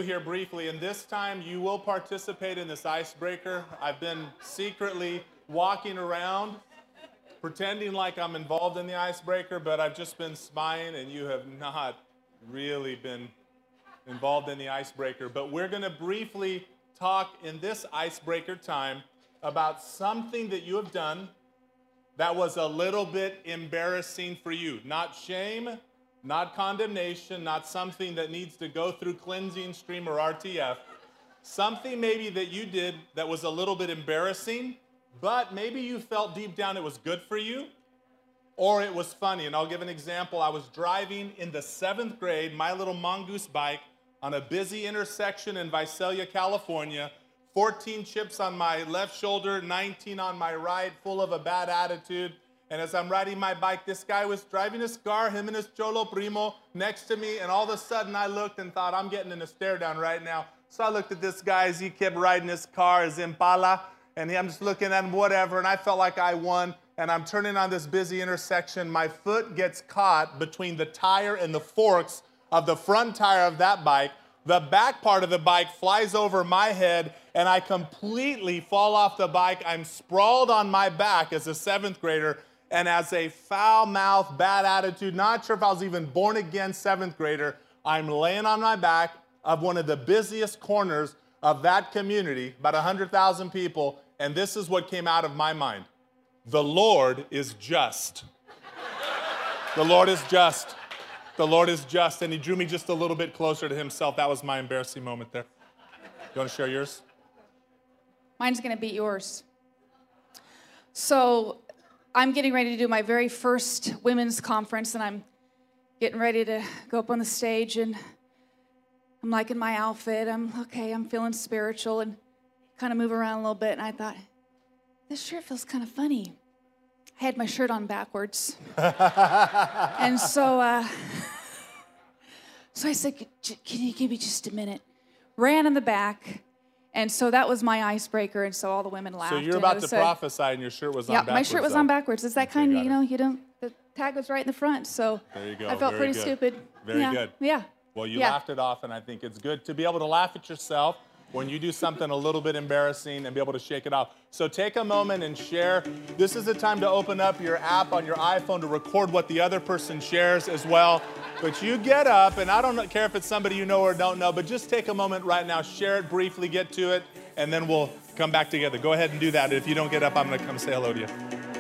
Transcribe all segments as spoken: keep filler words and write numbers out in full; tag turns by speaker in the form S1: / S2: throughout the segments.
S1: here briefly, and this time you will participate in this icebreaker. I've been secretly walking around pretending like I'm involved in the icebreaker, but I've just been spying, and you have not really been involved in the icebreaker. But we're going to briefly talk in this icebreaker time about something that you have done that was a little bit embarrassing for you. Not shame, not condemnation, not something that needs to go through cleansing stream or R T F. Something maybe that you did that was a little bit embarrassing, but maybe you felt deep down it was good for you, or it was funny. And I'll give an example. I was driving in the seventh grade, my little mongoose bike, on a busy intersection in Visalia, California, fourteen chips on my left shoulder, nineteen on my right, full of a bad attitude. And as I'm riding my bike, this guy was driving his car, him and his cholo primo, next to me, and all of a sudden I looked and thought, I'm getting in a stare down right now. So I looked at this guy as he kept riding his car, his Impala, and I'm just looking at him, whatever, and I felt like I won, and I'm turning on this busy intersection. My foot gets caught between the tire and the forks of the front tire of that bike. The back part of the bike flies over my head, and I completely fall off the bike. I'm sprawled on my back as a seventh grader, and as a foul-mouthed, bad attitude, not sure if I was even born again seventh grader, I'm laying on my back of one of the busiest corners of that community, about one hundred thousand people, and this is what came out of my mind. The Lord is just. The Lord is just. The Lord is just, and he drew me just a little bit closer to himself. That was my embarrassing moment there. You want to share yours?
S2: Mine's going to beat yours. So I'm getting ready to do my very first women's conference, and I'm getting ready to go up on the stage, and I'm liking my outfit. I'm, okay, I'm feeling spiritual, and kind of move around a little bit, and I thought, this shirt feels kind of funny. I had my shirt on backwards. And so, uh, so I said, can you give me just a minute? Ran in the back. And so that was my icebreaker, and so all the women laughed.
S1: So you're about to prophesy, and your shirt was on
S2: yeah,
S1: backwards.
S2: my shirt was
S1: though.
S2: on backwards. It's that
S1: Okay,
S2: kind of,
S1: got
S2: you
S1: it.
S2: know, you don't, the tag was right in the front, so
S1: There you go.
S2: I felt
S1: Very
S2: pretty
S1: good.
S2: stupid.
S1: Very
S2: yeah.
S1: good.
S2: Yeah.
S1: Well, you
S2: yeah.
S1: laughed it off, and I think it's good to be able to laugh at yourself when you do something a little bit embarrassing and be able to shake it off. So take a moment and share. This is the time to open up your app on your iPhone to record what the other person shares as well. But you get up, and I don't care if it's somebody you know or don't know, but just take a moment right now, share it briefly, get to it, and then we'll come back together. Go ahead and do that. If you don't get up, I'm going to come say hello to you.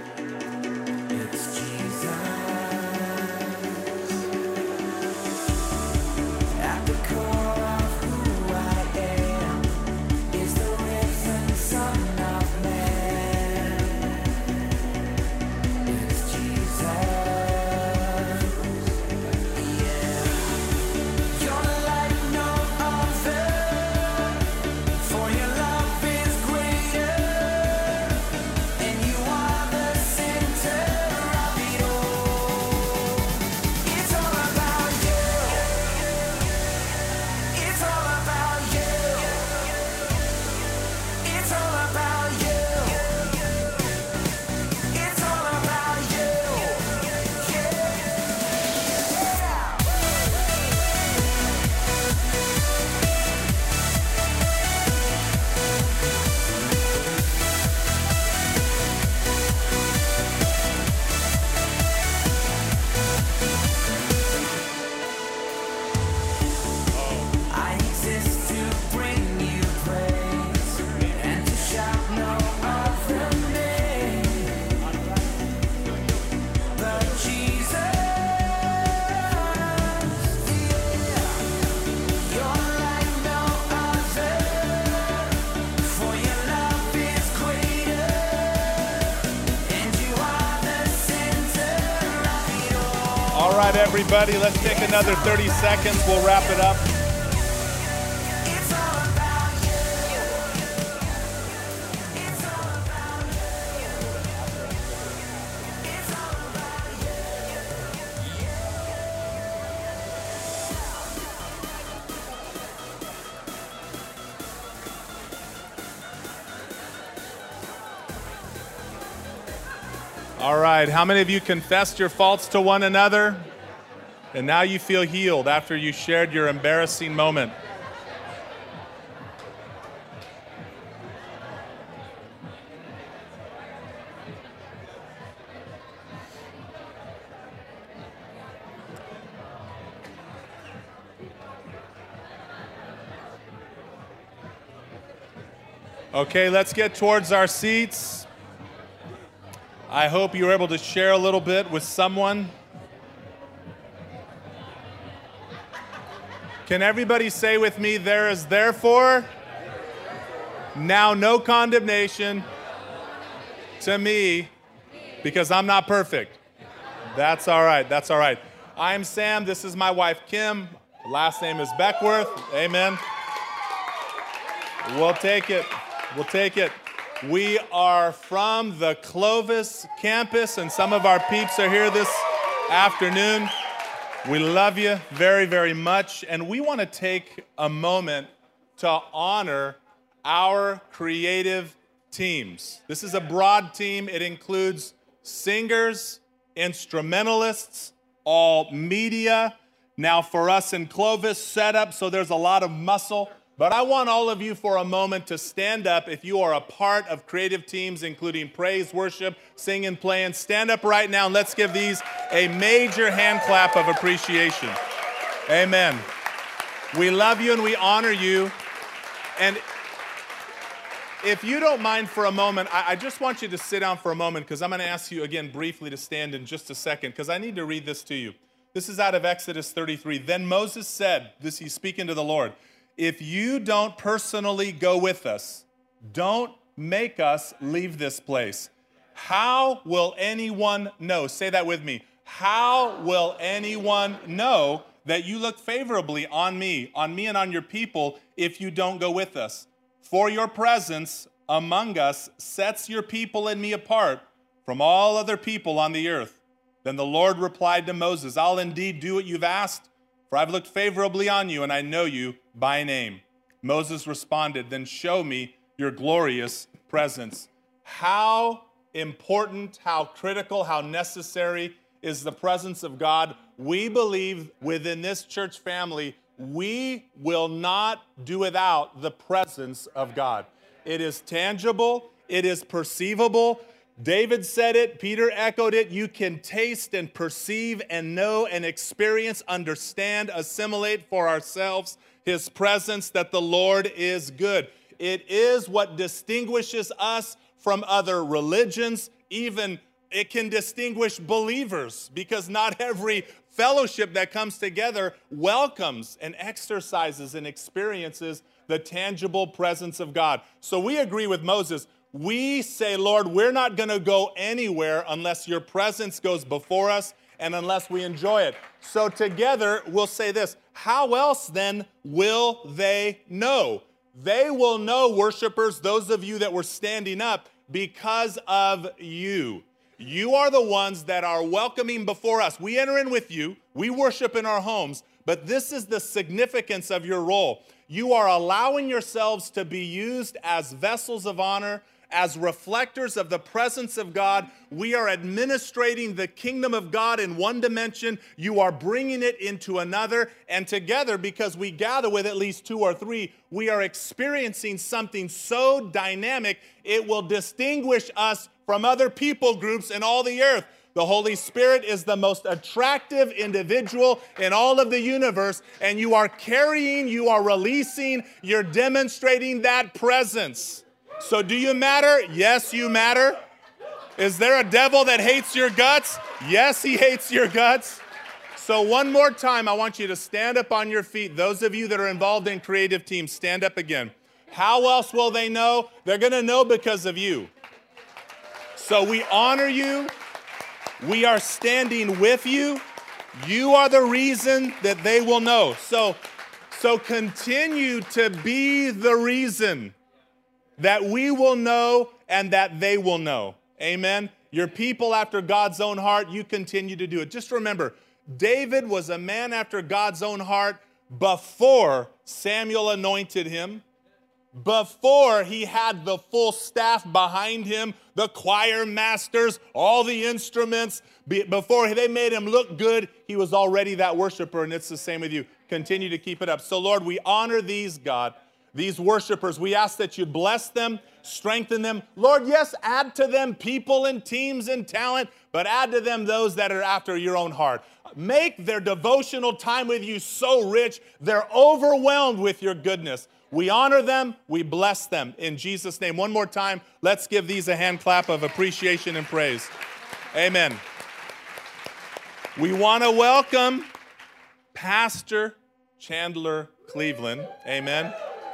S1: All right, everybody, let's take another thirty seconds. We'll wrap it up. All right, how many of you confessed your faults to one another? And now you feel healed after you shared your embarrassing moment. Okay, let's get towards our seats. I hope you were able to share a little bit with someone. Can everybody say with me, there is therefore now no condemnation to me because I'm not perfect. That's all right, that's all right. I'm Sam, this is my wife Kim. Last name is Beckworth, amen. We'll take it, we'll take it. We are from the Clovis campus, and some of our peeps are here this afternoon. We love you very, very much, and we want to take a moment to honor our creative teams. This is a broad team. It includes singers, instrumentalists, all media. Now for us in Clovis, set up so there's a lot of muscle. But I want all of you for a moment to stand up if you are a part of creative teams, including praise, worship, singing, playing. Stand up right now and let's give these a major hand clap of appreciation. Amen. We love you and we honor you. And if you don't mind for a moment, I, I just want you to sit down for a moment because I'm going to ask you again briefly to stand in just a second because I need to read this to you. This is out of Exodus thirty-three. Then Moses said, this he's speaking to the Lord, if you don't personally go with us, don't make us leave this place. How will anyone know? Say that with me. How will anyone know that you look favorably on me, on me and on your people, if you don't go with us? For your presence among us sets your people and me apart from all other people on the earth. Then the Lord replied to Moses, I'll indeed do what you've asked, for I've looked favorably on you, and I know you by name. Moses responded, then show me your glorious presence. How important, how critical, how necessary is the presence of God? We believe within this church family, we will not do without the presence of God. It is tangible, it is perceivable. David said it, Peter echoed it. You can taste and perceive and know and experience, understand, assimilate for ourselves his presence, that the Lord is good. It is what distinguishes us from other religions. Even it can distinguish believers because not every fellowship that comes together welcomes and exercises and experiences the tangible presence of God. So we agree with Moses. We say, Lord, we're not going to go anywhere unless your presence goes before us and unless we enjoy it. So together, we'll say this. How else then will they know? They will know, worshipers, those of you that were standing up, because of you. You are the ones that are welcoming before us. We enter in with you. We worship in our homes. But this is the significance of your role. You are allowing yourselves to be used as vessels of honor, as reflectors of the presence of God. We are administrating the kingdom of God in one dimension. You are bringing it into another. And together, because we gather with at least two or three, we are experiencing something so dynamic, it will distinguish us from other people groups in all the earth. The Holy Spirit is the most attractive individual in all of the universe, and you are carrying, you are releasing, you're demonstrating that presence. So do you matter? Yes, you matter. Is there a devil that hates your guts? Yes, he hates your guts. So one more time, I want you to stand up on your feet. Those of you that are involved in creative teams, stand up again. How else will they know? They're going to know because of you. So we honor you. We are standing with you. You are the reason that they will know. So, so continue to be the reason that we will know and that they will know. Amen. Your people after God's own heart, you continue to do it. Just remember, David was a man after God's own heart before Samuel anointed him, before he had the full staff behind him, the choir masters, all the instruments. Before they made him look good, he was already that worshiper, and it's the same with you. Continue to keep it up. So, Lord, we honor these, God, these worshipers. We ask that you bless them, strengthen them. Lord, yes, add to them people and teams and talent, but add to them those that are after your own heart. make their devotional time with you so rich, they're overwhelmed with your goodness. We honor them, we bless them in Jesus' name. One more time, let's give these a hand clap of appreciation and praise. Amen. We want to welcome Pastor Chandler Cleveland. Amen.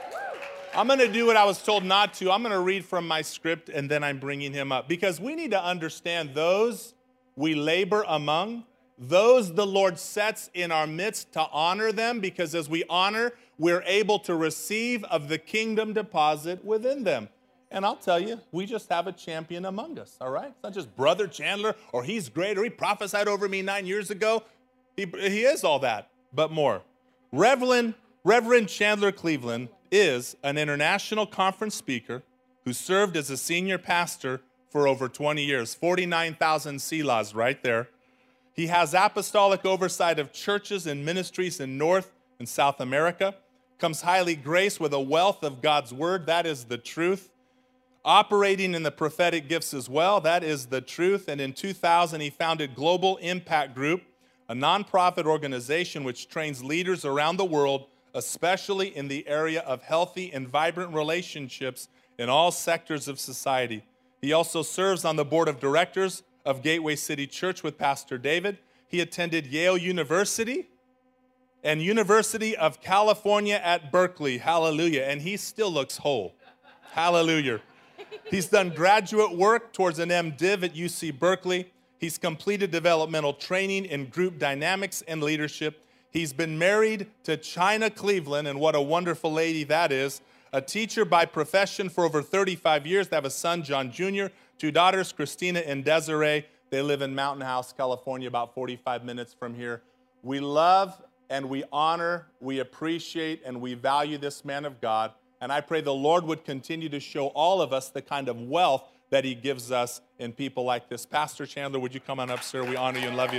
S1: I'm going to do what I was told not to. I'm going to read from my script, and then I'm bringing him up. Because we need to understand those we labor among, those the Lord sets in our midst to honor them, because as we honor, we're able to receive of the kingdom deposit within them. And I'll tell you, we just have a champion among us, all right? It's not just Brother Chandler, or he's great, or he prophesied over me nine years ago. He, he is all that, but more. Reverend, Reverend Chandler Cleveland is an international conference speaker who served as a senior pastor for over twenty years, forty-nine thousand selahs right there. He has apostolic oversight of churches and ministries in North and South America, comes highly graced with a wealth of God's word, that is the truth. Operating in the prophetic gifts as well, that is the truth. And in two thousand, he founded Global Impact Group, a nonprofit organization which trains leaders around the world, especially in the area of healthy and vibrant relationships in all sectors of society. He also serves on the board of directors of Gateway City Church with Pastor David. He attended Yale University and University of California at Berkeley. Hallelujah. And he still looks whole. Hallelujah. He's done graduate work towards an MDiv at U C Berkeley. He's completed developmental training in group dynamics and leadership. He's been married to China Cleveland, and what a wonderful lady that is. A teacher by profession for over thirty-five years. They have a son, John Junior, two daughters, Christina and Desiree. They live in Mountain House, California, about forty-five minutes from here. We love and we honor, we appreciate, and we value this man of God. And I pray the Lord would continue to show all of us the kind of wealth that he gives us in people like this. Pastor Chandler, would you come on up, sir? We honor you and love you.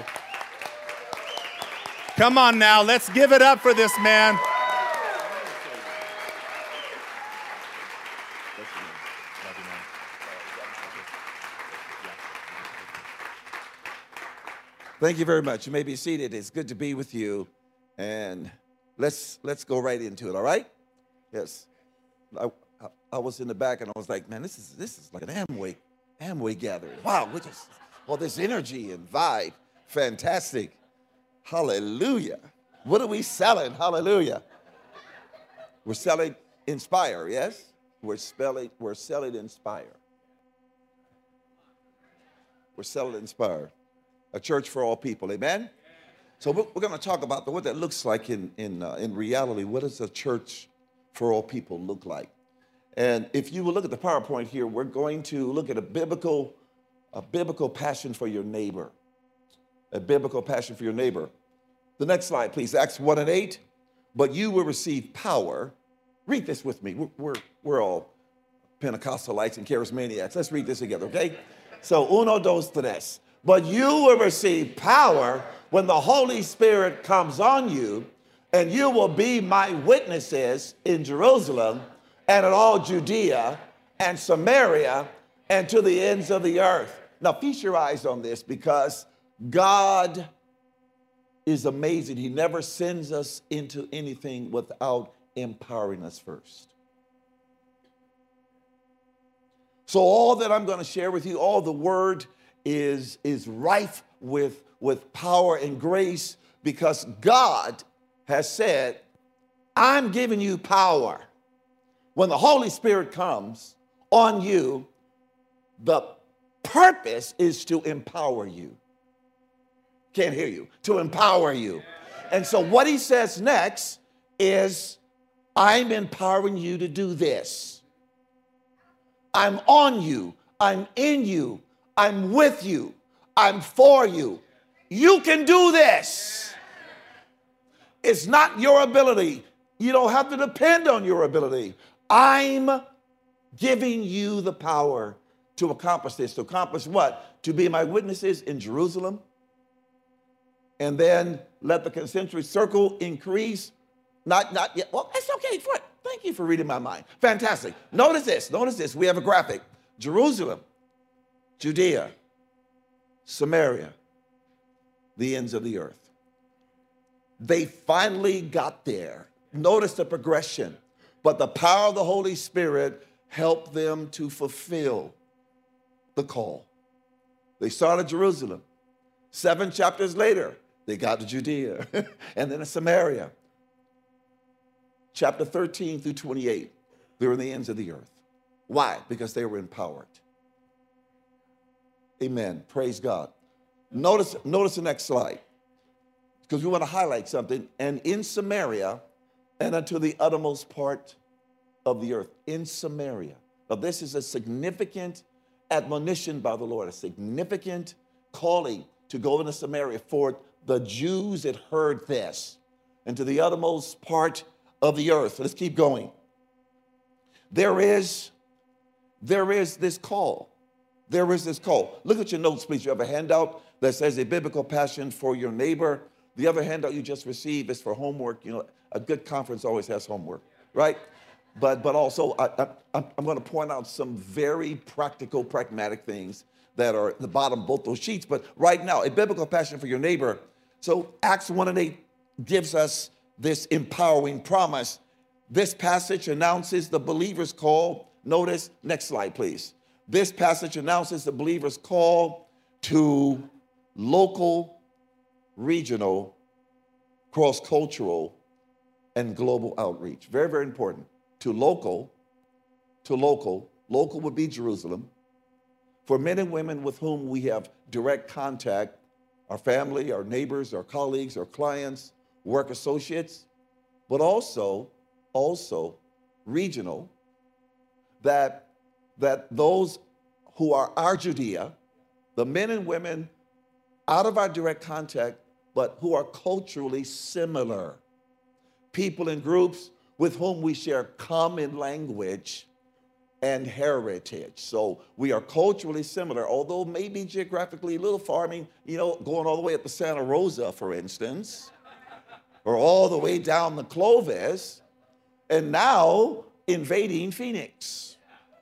S1: Come on now, let's give it up for this man.
S3: Thank you very much. You may be seated. It's good to be with you. And let's let's go right into it, all right? Yes. I, I, I was in the back and I was like, man, this is this is like an Amway, Amway gathering. Wow, we just all this energy and vibe. Fantastic. Hallelujah. What are we selling? Hallelujah. We're selling Inspire, yes? We're spelling, we're selling Inspire. We're selling Inspire. A church for all people, amen? So we're, we're going to talk about the, what that looks like in, in, uh, in reality. What does a church for all people look like? And if you will look at the PowerPoint here, we're going to look at a biblical, a biblical passion for your neighbor. A biblical passion for your neighbor. The next slide, please. Acts one and eight. But you will receive power. Read this with me. We're, we're, we're all Pentecostalites and charismaniacs. Let's read this together, okay? So, uno, dos, tres. But you will receive power when the Holy Spirit comes on you, and you will be my witnesses in Jerusalem and in all Judea and Samaria and to the ends of the earth. Now, feast your eyes on this, because God is amazing. He never sends us into anything without empowering us first. So all that I'm going to share with you, all the word is, is rife with, with power and grace, because God has said, I'm giving you power. When the Holy Spirit comes on you, the purpose is to empower you. Can't hear you. To empower you. And so what he says next is, I'm empowering you to do this. I'm on you. I'm in you. I'm with you. I'm for you. You can do this. It's not your ability. You don't have to depend on your ability. I'm giving you the power to accomplish this. To accomplish what? To be my witnesses in Jerusalem. And then let the concentric circle increase. Not, not yet. Well, it's okay. Thank you for reading my mind. Fantastic. Notice this. Notice this. We have a graphic. Jerusalem, Judea, Samaria, the ends of the earth. They finally got there. Notice the progression. But the power of the Holy Spirit helped them to fulfill the call. They started Jerusalem. Seven chapters later, they got to Judea and then to Samaria. Chapter thirteen through twenty-eight, they were in the ends of the earth. Why? Because they were empowered. Amen. Praise God. Notice, notice the next slide, because we want to highlight something. And in Samaria, and unto the uttermost part of the earth. In Samaria. Now, this is a significant admonition by the Lord, a significant calling to go into Samaria for the Jews that heard this, and to the uttermost part of the earth. So let's keep going. There is, there is this call. There is this call. Look at your notes, please. You have a handout that says a biblical passion for your neighbor. The other handout you just received is for homework. You know, a good conference always has homework, right? But, but also, I, I, I'm going to point out some very practical, pragmatic things that are at the bottom of both those sheets. But right now, a biblical passion for your neighbor. So Acts one and eight gives us this empowering promise. This passage announces the believer's call. Notice, next slide, please. This passage announces the believer's call to local, regional, cross-cultural, and global outreach. Very, very important. To local, to local, local would be Jerusalem. For men and women with whom we have direct contact, our family, our neighbors, our colleagues, our clients, work associates, but also, also regional, that, that those who are our Judea, the men and women out of our direct contact, but who are culturally similar, people and groups with whom we share common language and heritage. So we are culturally similar, although maybe geographically a little farming, you know, going all the way up to Santa Rosa, for instance, or all the way down the Clovis, and now invading Phoenix.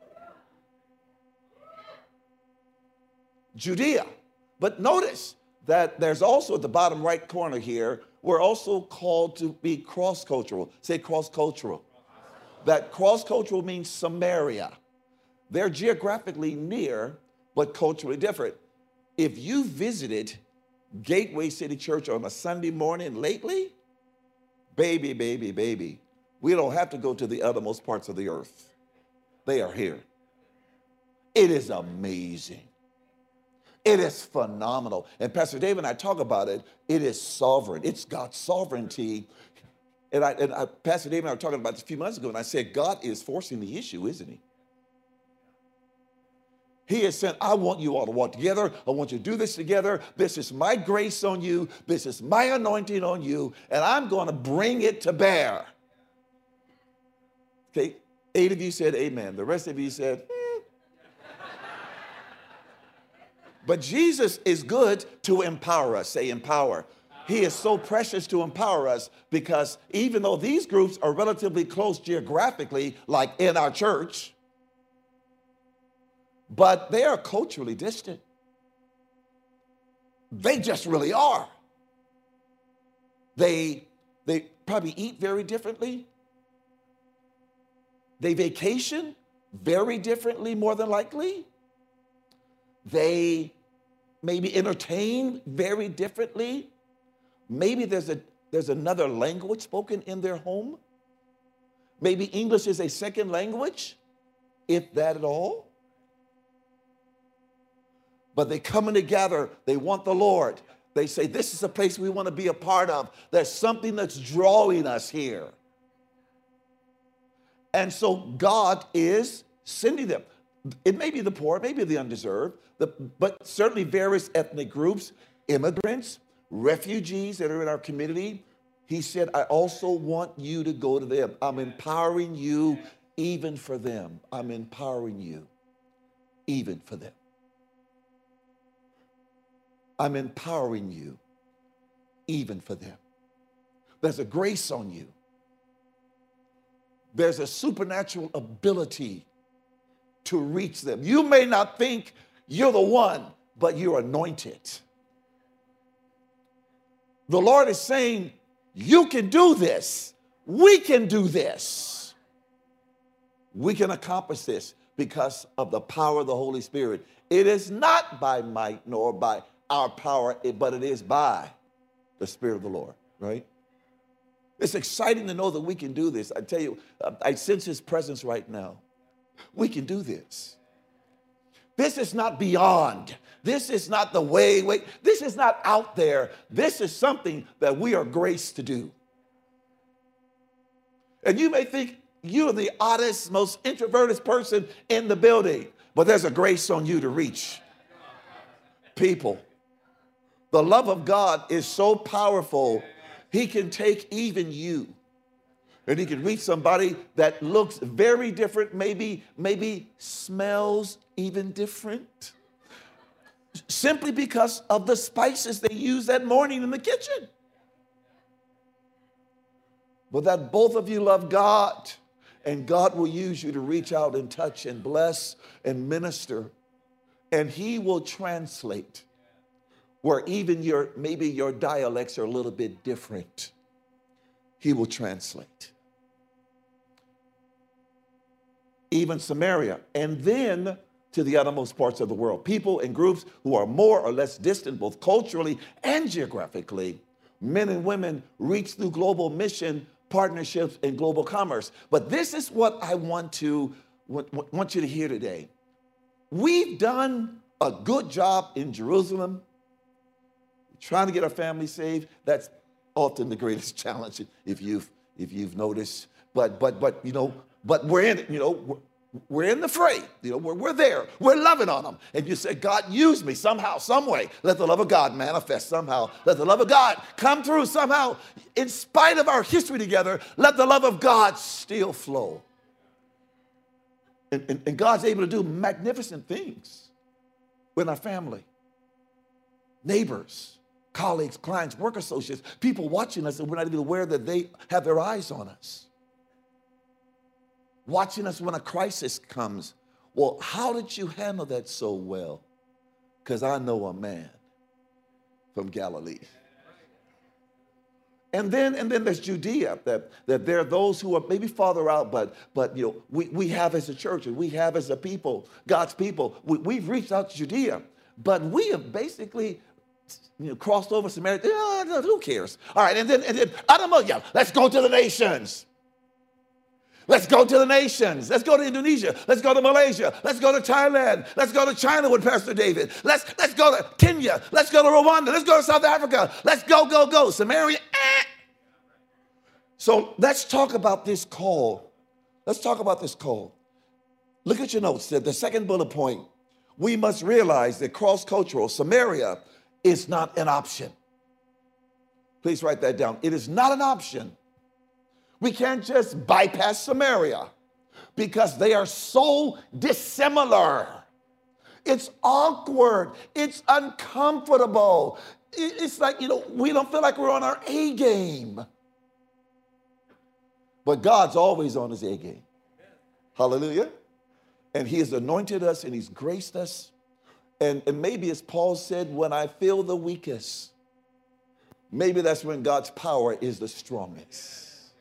S3: Judea. But notice that there's also at the bottom right corner here, we're also called to be cross-cultural. Say cross-cultural. That cross-cultural means Samaria. They're geographically near, but culturally different. If you visited Gateway City Church on a Sunday morning lately, baby, baby, baby, we don't have to go to the uttermost parts of the earth. They are here. It is amazing. It is phenomenal. And Pastor Dave and I talk about it. It is sovereign. It's God's sovereignty. And, I, and I, Pastor Dave and I were talking about this a few months ago, and I said, God is forcing the issue, isn't he? He has said, I want you all to walk together. I want you to do this together. This is my grace on you. This is my anointing on you. And I'm going to bring it to bear. Okay, eight of you said amen. The rest of you said, hmm. But Jesus is good to empower us. Say empower. He is so precious to empower us, because even though these groups are relatively close geographically, like in our church, but they are culturally distant. They just really are. They, they probably eat very differently. They vacation very differently, more than likely. They maybe entertain very differently. Maybe there's a there's another language spoken in their home. Maybe English is a second language, if that at all. But they coming together, they want the Lord. They say, this is a place we want to be a part of. There's something that's drawing us here. And so God is sending them. It may be the poor, it may be the undeserved, the, but certainly various ethnic groups, immigrants, refugees that are in our community. He said, I also want you to go to them. I'm empowering you even for them. I'm empowering you even for them. I'm empowering you even for them. There's a grace on you. There's a supernatural ability to reach them. You may not think you're the one, but you're anointed. The Lord is saying, You can do this. We can do this. We can accomplish this because of the power of the Holy Spirit. It is not by might nor by our power, but it is by the Spirit of the Lord, right? It's exciting to know that we can do this. I tell you, I sense His presence right now. We can do this. This is not beyond. This is not the way, wait. This is not out there. This is something that we are graced to do. And you may think you're the oddest, most introverted person in the building, but there's a grace on you to reach people. The love of God is so powerful, He can take even you and He can reach somebody that looks very different, maybe, maybe smells even different, simply because of the spices they used that morning in the kitchen. But that both of you love God, and God will use you to reach out and touch and bless and minister, and He will translate where even your, maybe your dialects are a little bit different. He will translate. Even Samaria, and then to the uttermost parts of the world. People and groups who are more or less distant, both culturally and geographically, men and women reach through global mission, partnerships, and global commerce. But this is what I want to want, want you to hear today. We've done a good job in Jerusalem, trying to get our family saved. That's often the greatest challenge, if you've if you've noticed. But but but you know, but we're in it. You know, we're, we're in the fray. You know, we're we're there. We're loving on them. And you say, God, use me somehow, some way. Let the love of God manifest somehow. Let the love of God come through somehow. In spite of our history together, let the love of God still flow. And, and, and God's able to do magnificent things with our family, neighbors, colleagues, clients, work associates, people watching us and we're not even aware that they have their eyes on us. Watching us when a crisis comes. Well, how did you handle that so well? Because I know a man from Galilee. And then, and then there's Judea, that, that there are those who are maybe farther out, but, but you know, we, we have as a church and we have as a people, God's people, we, we've reached out to Judea, but we have basically you know, crossed over Samaria. Oh, who cares? All right, and then, and then I don't know, yeah, let's go to the nations. Let's go to the nations. Let's go to Indonesia. Let's go to Malaysia. Let's go to Thailand. Let's go to China with Pastor David. Let's, let's go to Kenya. Let's go to Rwanda. Let's go to South Africa. Let's go, go, go. Samaria. Eh. So let's talk about this call. Let's talk about this call. Look at your notes. The second bullet point. We must realize that cross-cultural Samaria is not an option. Please write that down. It is not an option. We can't just bypass Samaria because they are so dissimilar. It's awkward. It's uncomfortable. It's like, you know, we don't feel like we're on our A game. But God's always on His A game. Hallelujah. And He has anointed us and He's graced us. And, and maybe as Paul said, when I feel the weakest, maybe that's when God's power is the strongest.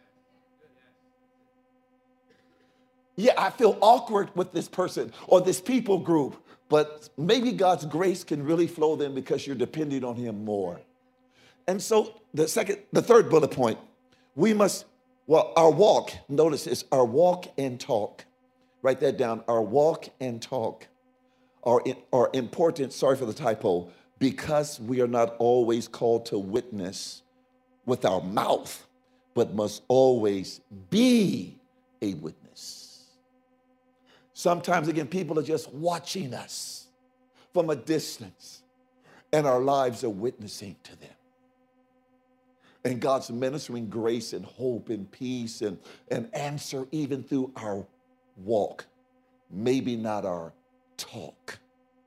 S3: Yeah, I feel awkward with this person or this people group, but maybe God's grace can really flow then because you're depending on Him more. And so the second, the third bullet point, we must, well, our walk, notice this, our walk and talk. Write that down, our walk and talk are, are important, sorry for the typo, because we are not always called to witness with our mouth, but must always be a witness. Sometimes, again, people are just watching us from a distance, and our lives are witnessing to them. And God's ministering grace and hope and peace and, and answer even through our walk, maybe not our talk.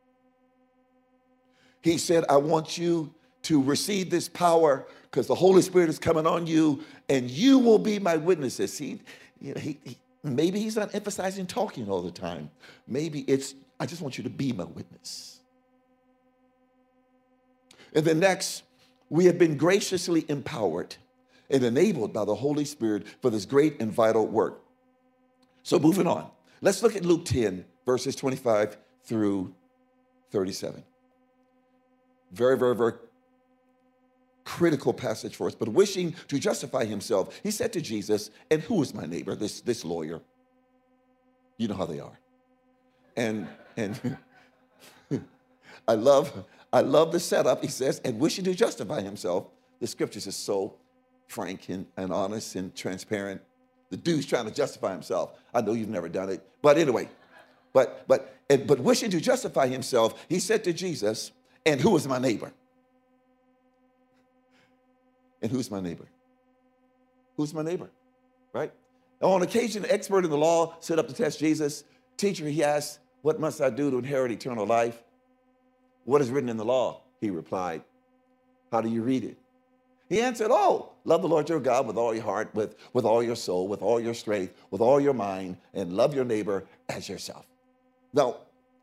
S3: He said, I want you to receive this power because the Holy Spirit is coming on you, and you will be my witnesses. He, you know, he, he Maybe He's not emphasizing talking all the time. Maybe it's, I just want you to be my witness. And then next, we have been graciously empowered. and enabled by the Holy Spirit for this great and vital work. So moving on, let's look at Luke ten, verses twenty-five through thirty-seven. Very, very, very critical passage for us. But wishing to justify himself, he said to Jesus, and who is my neighbor? This, this lawyer. You know how they are. And, and I love, I love the setup. He says, and wishing to justify himself. The scriptures is so frank and, and honest and transparent. The dude's trying to justify himself. I know you've never done it. But anyway, but, but, and, but wishing to justify himself, he said to Jesus, and who is my neighbor? And who's my neighbor? Who's my neighbor? Right? On occasion, an expert in the law stood up to test Jesus. Teacher, he asked, what must I do to inherit eternal life? What is written in the law? He replied. How do you read it? He answered, oh, love the Lord your God with all your heart, with, with all your soul, with all your strength, with all your mind, and love your neighbor as yourself. Now,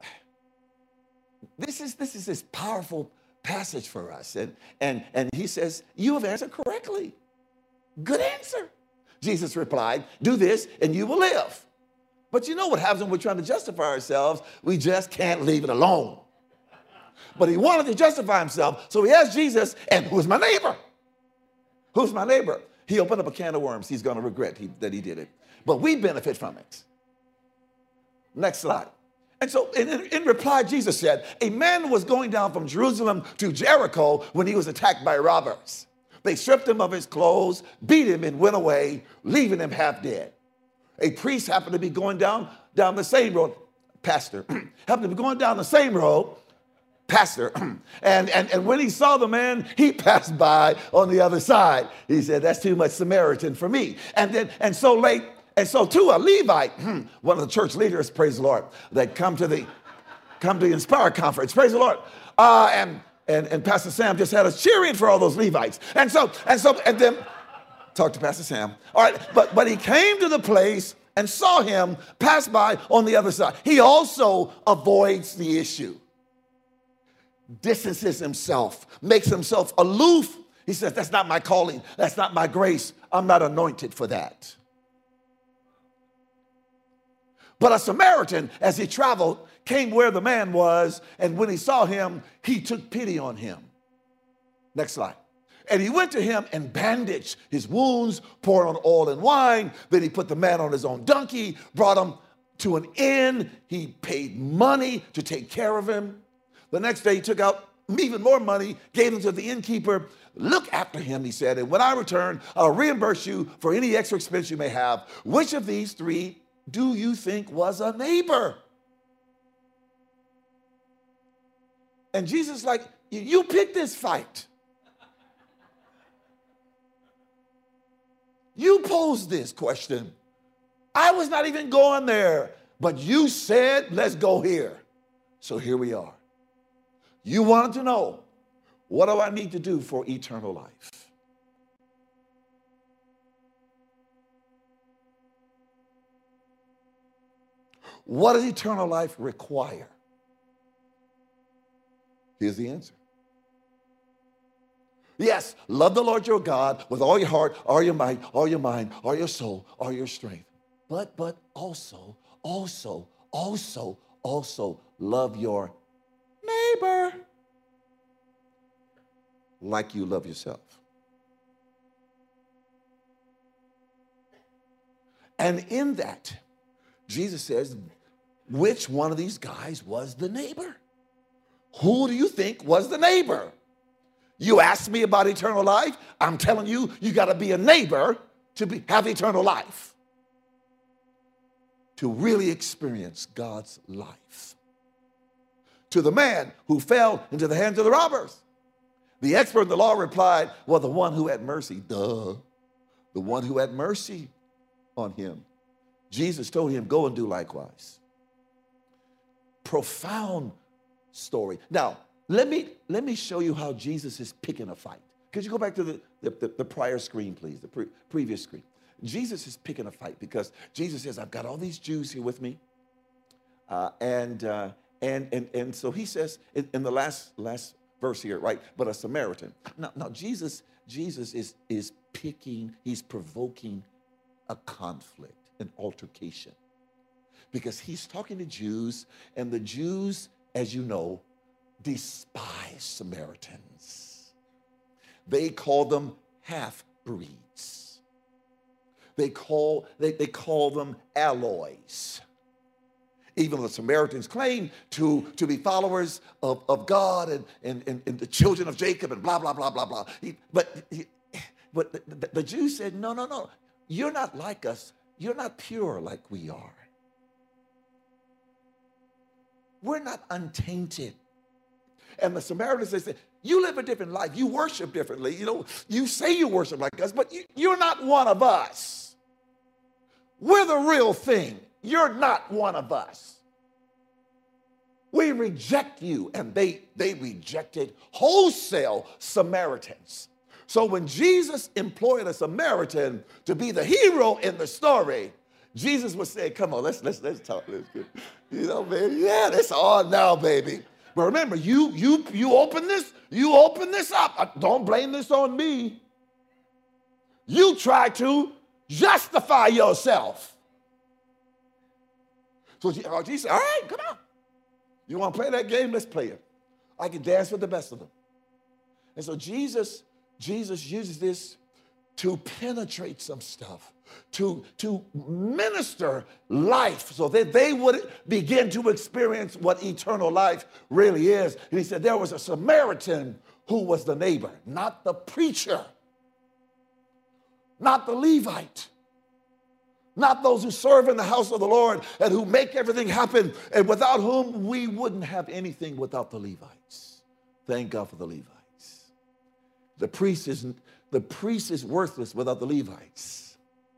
S3: this is this is this powerful passage for us. And, and, and he says, you have answered correctly. Good answer. Jesus replied, do this and you will live. But you know what happens when we're trying to justify ourselves? We just can't leave it alone. But he wanted to justify himself, so he asked Jesus, and who's my neighbor? Who's my neighbor? He opened up a can of worms. He's going to regret he, that he did it. But we benefit from it. Next slide. And so in, in reply, Jesus said, a man was going down from Jerusalem to Jericho when he was attacked by robbers. They stripped him of his clothes, beat him, and went away, leaving him half dead. A priest happened to be going down, down the same road, pastor, happened to be going down the same road, pastor, and, and, and when he saw the man, he passed by on the other side. He said, that's too much Samaritan for me. And then, and so late, and so too, a Levite, one of the church leaders, praise the Lord, that come to the, come to the Inspire conference, praise the Lord. Uh, and, and, and Pastor Sam just had us cheering for all those Levites. And so, and so, and then, talk to Pastor Sam. All right, but, but he came to the place and saw him pass by on the other side. He also avoids the issue. Distances himself, makes himself aloof. He says, that's not my calling. That's not my grace. I'm not anointed for that. But a Samaritan, as he traveled, came where the man was, and when he saw him, he took pity on him. Next slide. And he went to him and bandaged his wounds, poured on oil and wine. Then he put the man on his own donkey, brought him to an inn. He paid money to take care of him. The next day he took out even more money, gave him to the innkeeper. Look after him, he said, and when I return, I'll reimburse you for any extra expense you may have. Which of these three do you think was a neighbor? And Jesus is like, you pick this fight. You posed this question. I was not even going there, but you said, let's go here. So here we are. You wanted to know, what do I need to do for eternal life? What does eternal life require? Here's the answer. Yes, love the Lord your God with all your heart, all your might, all your mind, all your soul, all your strength. But, but also, also, also, also love your neighbor like you love yourself. And in that, Jesus says, which one of these guys was the neighbor? Who do you think was the neighbor? You asked me about eternal life. I'm telling you, you got to be a neighbor to be, have eternal life, to really experience God's life. To the man who fell into the hands of the robbers, the expert in the law replied, well, the one who had mercy, duh, the one who had mercy on him. Jesus told him, go and do likewise. Profound story. Now, let me, let me show you how Jesus is picking a fight. Could you go back to the, the, the, the prior screen, please, the pre previous screen? Jesus is picking a fight because Jesus says, I've got all these Jews here with me. Uh, and, uh, and, and, and so he says in, in the last, last verse here, right, but a Samaritan. Now, now Jesus, Jesus is, is picking, he's provoking a conflict, an altercation. Because he's talking to Jews, and the Jews, as you know, despise Samaritans. They call them half-breeds. They call, they, they call them alloys. Even though the Samaritans claim to, to be followers of, of God and, and, and, and the children of Jacob and blah, blah, blah, blah, blah. He, but he, but the, the, the Jews said, no, no, no. You're not like us. You're not pure like we are. We're not untainted. And the Samaritans, they said, you live a different life. You worship differently. You know, you say you worship like us, but you, you're not one of us. We're the real thing. You're not one of us. We reject you. And they, they rejected wholesale Samaritans. So when Jesus employed a Samaritan to be the hero in the story, Jesus was saying, come on, let's, let's, let's talk. Let's get, you know, baby, yeah, that's on now, baby. But remember, you, you, you open this, you open this up. Don't blame this on me. You try to justify yourself. So Jesus said, all right, come on. You want to play that game? Let's play it. I can dance with the best of them. And so Jesus, Jesus uses this to penetrate some stuff, to, to minister life so that they would begin to experience what eternal life really is. And he said there was a Samaritan who was the neighbor, not the preacher, not the Levite. Not those who serve in the house of the Lord and who make everything happen, and without whom we wouldn't have anything without the Levites. Thank God for the Levites. The priest is, the priest is worthless without the Levites.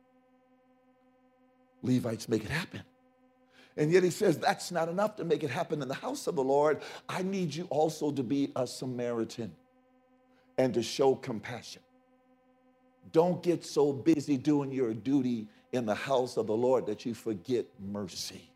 S3: Levites make it happen. And yet he says that's not enough to make it happen in the house of the Lord. I need you also to be a Samaritan and to show compassion. Don't get so busy doing your duty in the house of the Lord that you forget mercy.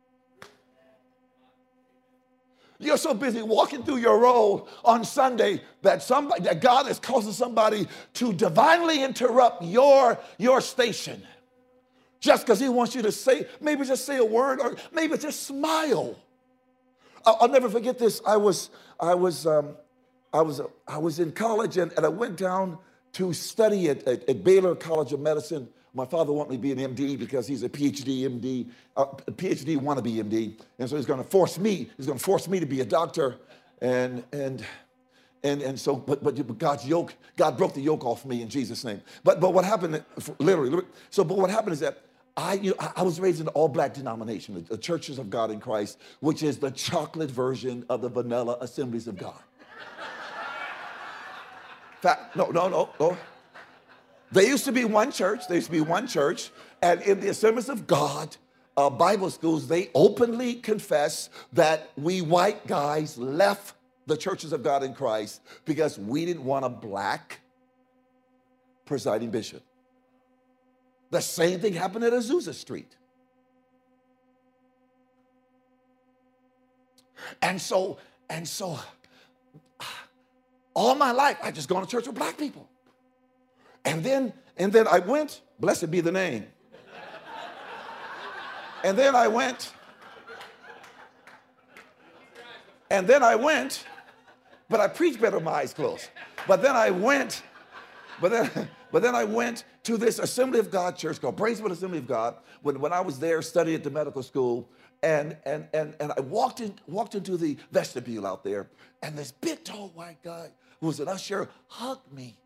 S3: You're so busy walking through your role on Sunday that somebody, that God is causing somebody to divinely interrupt your, your station. Just because he wants you to say, maybe just say a word or maybe just smile. I'll, I'll never forget this. I was, I was, um, I was, I was in college and, and I went down to study at, at, at Baylor College of Medicine. My father wanted me to be an M D because he's a P H D M D, uh, a P H D wannabe M D, and so he's going to force me. He's going to force me to be a doctor, and and and and so. But but God's yoke, God broke the yoke off me in Jesus' name. But but what happened? Literally, so but what happened is that I you know, I was raised in an all-black denomination, the Churches of God in Christ, which is the chocolate version of the vanilla Assemblies of God. Fact, no no no no. There used to be one church, there used to be one church, and in the Assemblies of God uh, Bible schools, they openly confess that we white guys left the Churches of God in Christ because we didn't want a black presiding bishop. The same thing happened at Azusa Street. And so, and so, all my life, I just gone to church with black people. And then, and then I went, blessed be the name. And then I went, and then I went, but I preach better with my eyes closed. But then I went, but then, but then I went to this Assembly of God church called Braeswood Assembly of God when, when I was there studying at the medical school. And, and, and, and I walked, in, walked into the vestibule out there, and this big, tall, white guy who was an usher hugged me.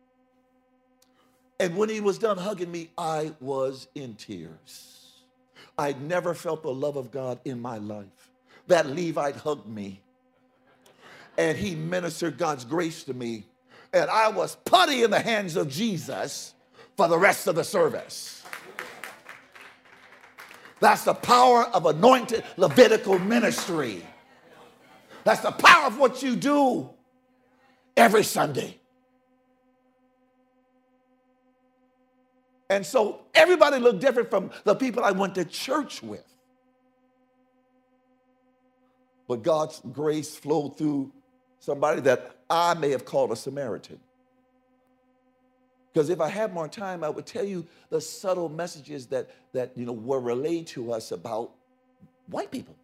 S3: And when he was done hugging me, I was in tears. I'd never felt the love of God in my life. That Levite hugged me, and he ministered God's grace to me. And I was putty in the hands of Jesus for the rest of the service. That's the power of anointed Levitical ministry. That's the power of what you do every Sunday. And so everybody looked different from the people I went to church with. But God's grace flowed through somebody that I may have called a Samaritan. Because if I had more time, I would tell you the subtle messages that, that you know, were relayed to us about white people.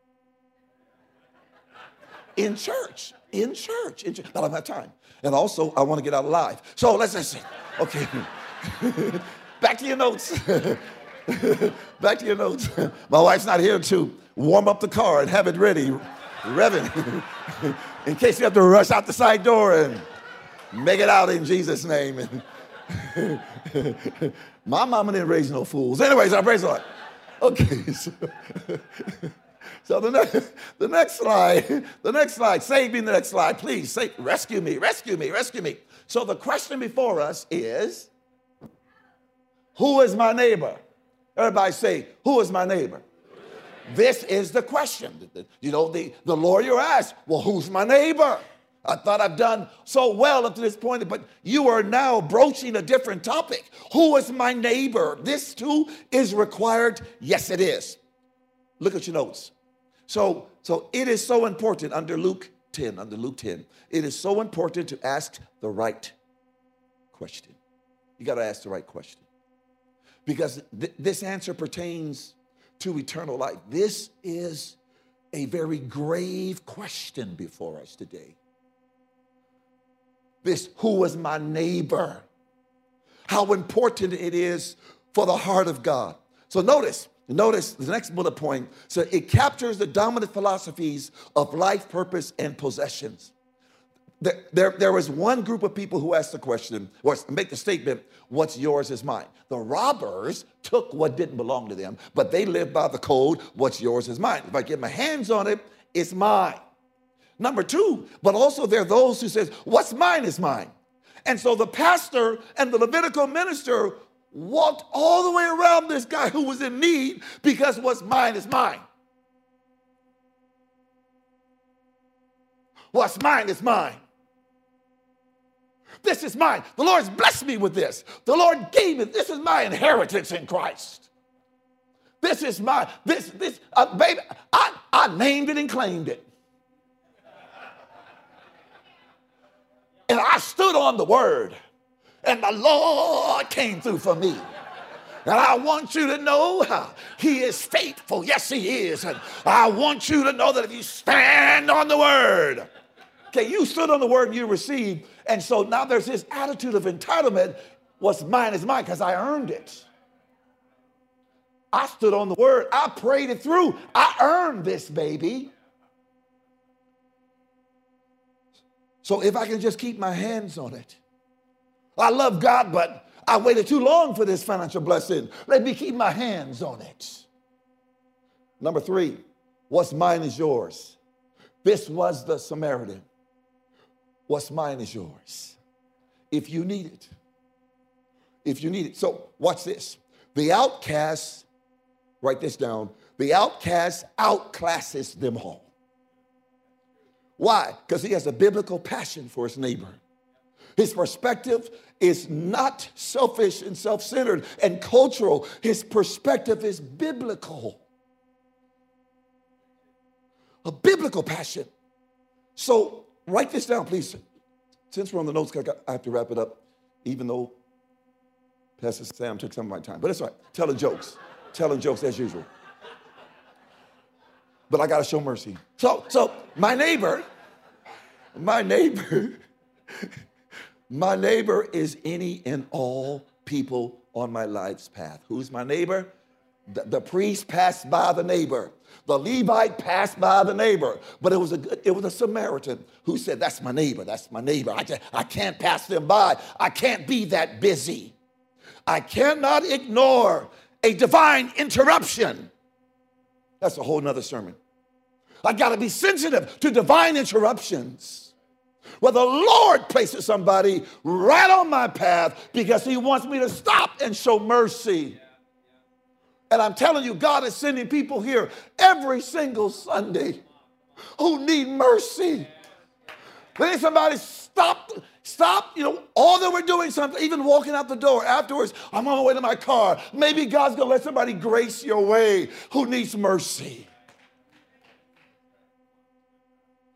S3: In church, in church, in church. But I don't have time. And also, I want to get out alive. So let's just say, okay. Back to your notes. Back to your notes. My wife's not here to warm up the car and have it ready, revving, in case you have to rush out the side door and make it out in Jesus' name. My mama didn't raise no fools. Anyways, I praise the Lord. Okay, so, so the, next, the next slide, the next slide, save me the next slide, please. Save, rescue me, rescue me, rescue me. So the question before us is, who is my neighbor? Everybody say, who is my neighbor? This is the question. You know, the, the lawyer asked, well, who's my neighbor? I thought I've done so well up to this point, but you are now broaching a different topic. Who is my neighbor? This too is required. Yes, it is. Look at your notes. So, so it is so important under Luke ten, under Luke ten, it is so important to ask the right question. You got to ask the right question. Because th- this answer pertains to eternal life. This is a very grave question before us today. This, who is my neighbor? How important it is for the heart of God. So notice, notice the next bullet point. So it captures the dominant philosophies of life, purpose, and possessions. There, there, there was one group of people who asked the question, or make the statement, what's yours is mine. The robbers took what didn't belong to them, but they lived by the code, what's yours is mine. If I get my hands on it, it's mine. Number two, but also there are those who says, what's mine is mine. And so the pastor and the Levitical minister walked all the way around this guy who was in need because what's mine is mine. What's mine is mine. This is mine. The Lord's blessed me with this. The Lord gave me, this is my inheritance in Christ. This is my, this, this, uh, baby, I, I named it and claimed it. And I stood on the word, and the Lord came through for me. And I want you to know how he is faithful. Yes, he is. And I want you to know that if you stand on the word, okay, you stood on the word and you received. And so now there's this attitude of entitlement. What's mine is mine because I earned it. I stood on the word. I prayed it through. I earned this, baby. So if I can just keep my hands on it. I love God, but I waited too long for this financial blessing. Let me keep my hands on it. Number three, what's mine is yours. This was the Samaritan. What's mine is yours. If you need it. If you need it. So watch this. The outcast, write this down. The outcast outclasses them all. Why? Because he has a biblical passion for his neighbor. His perspective is not selfish and self-centered and cultural. His perspective is biblical. A biblical passion. So write this down, please. Since we're on the notes, I have to wrap it up, even though Pastor Sam took some of my time. But it's all right. Telling jokes. Telling jokes as usual. But I got to show mercy. So, so my neighbor, my neighbor, my neighbor is any and all people on my life's path. Who's my neighbor? The, the priest passed by the neighbor. The Levite passed by the neighbor. But it was a it was a Samaritan who said, that's my neighbor, that's my neighbor. I, just, I can't pass them by. I can't be that busy. I cannot ignore a divine interruption. That's a whole nother sermon. I got to be sensitive to divine interruptions. Well, the Lord places somebody right on my path because he wants me to stop and show mercy. And I'm telling you, God is sending people here every single Sunday who need mercy. They need somebody stop, stop, you know, all that we're doing, something, even walking out the door afterwards, I'm on my way to my car. Maybe God's going to let somebody grace your way who needs mercy.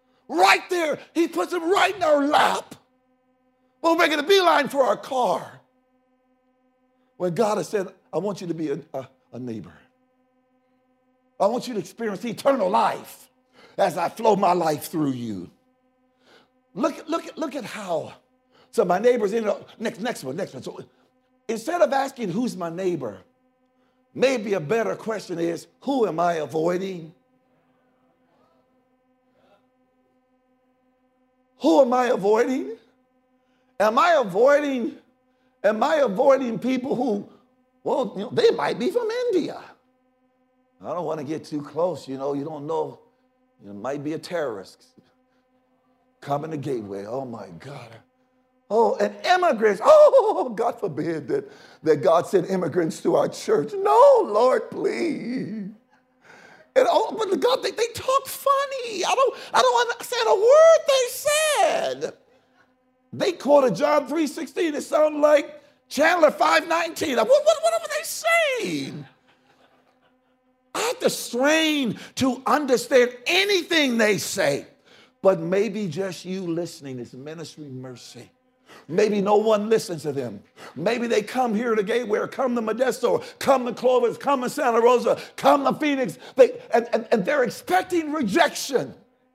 S3: Right there, he puts them right in our lap. We're making a beeline for our car. when God has said, I want you to be a, a, a neighbor. I want you to experience eternal life as I flow my life through you. Look, look, look at how. So my neighbor's in the next, next one, next one. So instead of asking who's my neighbor, maybe a better question is, who am I avoiding? Who am I avoiding? Am I avoiding, am I avoiding people who, well, you know, they might be from India. I don't want to get too close, you know, you don't know. It might be a terrorist coming to Gateway. Oh my God. Oh, and immigrants. Oh, God forbid that, that God sent immigrants to our church. No, Lord, please. And oh, but God, they, they talk funny. I don't, I don't understand a word they said. They quoted John three sixteen. It sounded like Chandler five nineteen. What, what, what were they saying? I have to strain to understand anything they say. But maybe just you listening is ministry mercy. Maybe no one listens to them. Maybe they come here to Gateway, or come to Modesto, or come to Clovis, come to Santa Rosa, come to Phoenix, they, and, and, and they're expecting rejection.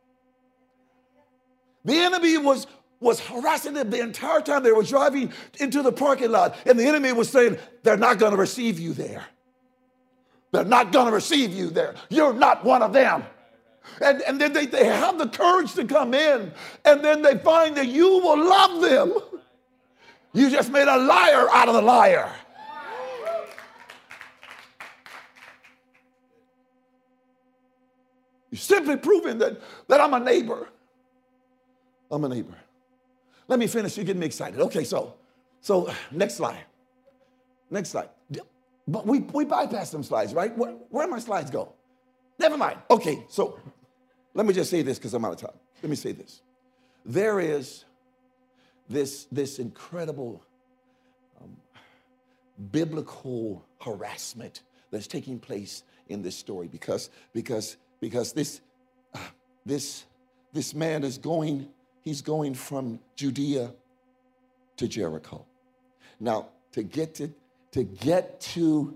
S3: The enemy was, was harassing them the entire time they were driving into the parking lot, and the enemy was saying, they're not going to receive you there. They're not going to receive you there. You're not one of them. And, and then they, they have the courage to come in, and then they find that you will love them. You just made a liar out of the liar. You're simply proving that, that I'm a neighbor. I'm a neighbor. Let me finish. You're getting me excited. Okay, so, so next slide. Next slide. But we, we bypassed some slides, right? Where, where did my slides go? Never mind. Okay, so let me just say this because I'm out of time. Let me say this. There is this, this incredible um, biblical harassment that's taking place in this story because, because, because this, uh, this, this man is going, he's going from Judea to Jericho. Now, to get to, to get to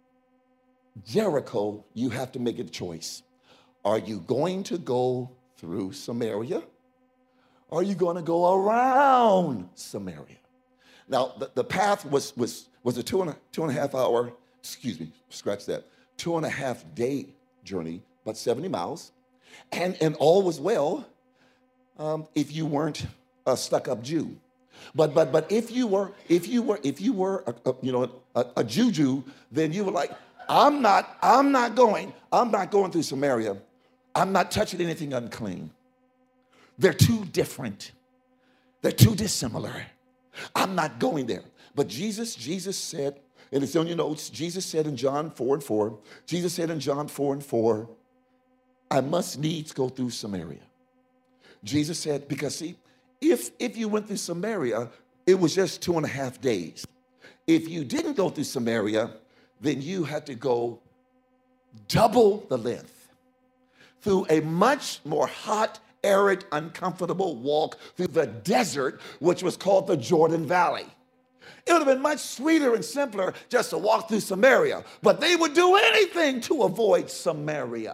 S3: Jericho, you have to make a choice. Are you going to go through Samaria? Or are you going to go around Samaria? Now, the, the path was, was, was a two and a, two and a half hour, excuse me, scratch that, two and a half day journey, about seventy miles. And, and all was well um, if you weren't a stuck-up Jew. But but but if you were if you were if you were a, a, you know a, a Jew, then you were like, I'm not I'm not going I'm not going through Samaria. I'm not touching anything unclean. They're too different. They're too dissimilar. I'm not going there. But Jesus Jesus said, and it's on your notes. Jesus said in John four and four. Jesus said in John four and four, I must needs go through Samaria. Jesus said, because see. If, if you went through Samaria, it was just two and a half days. If you didn't go through Samaria, then you had to go double the length through a much more hot, arid, uncomfortable walk through the desert, which was called the Jordan Valley. It would have been much sweeter and simpler just to walk through Samaria, but they would do anything to avoid Samaria.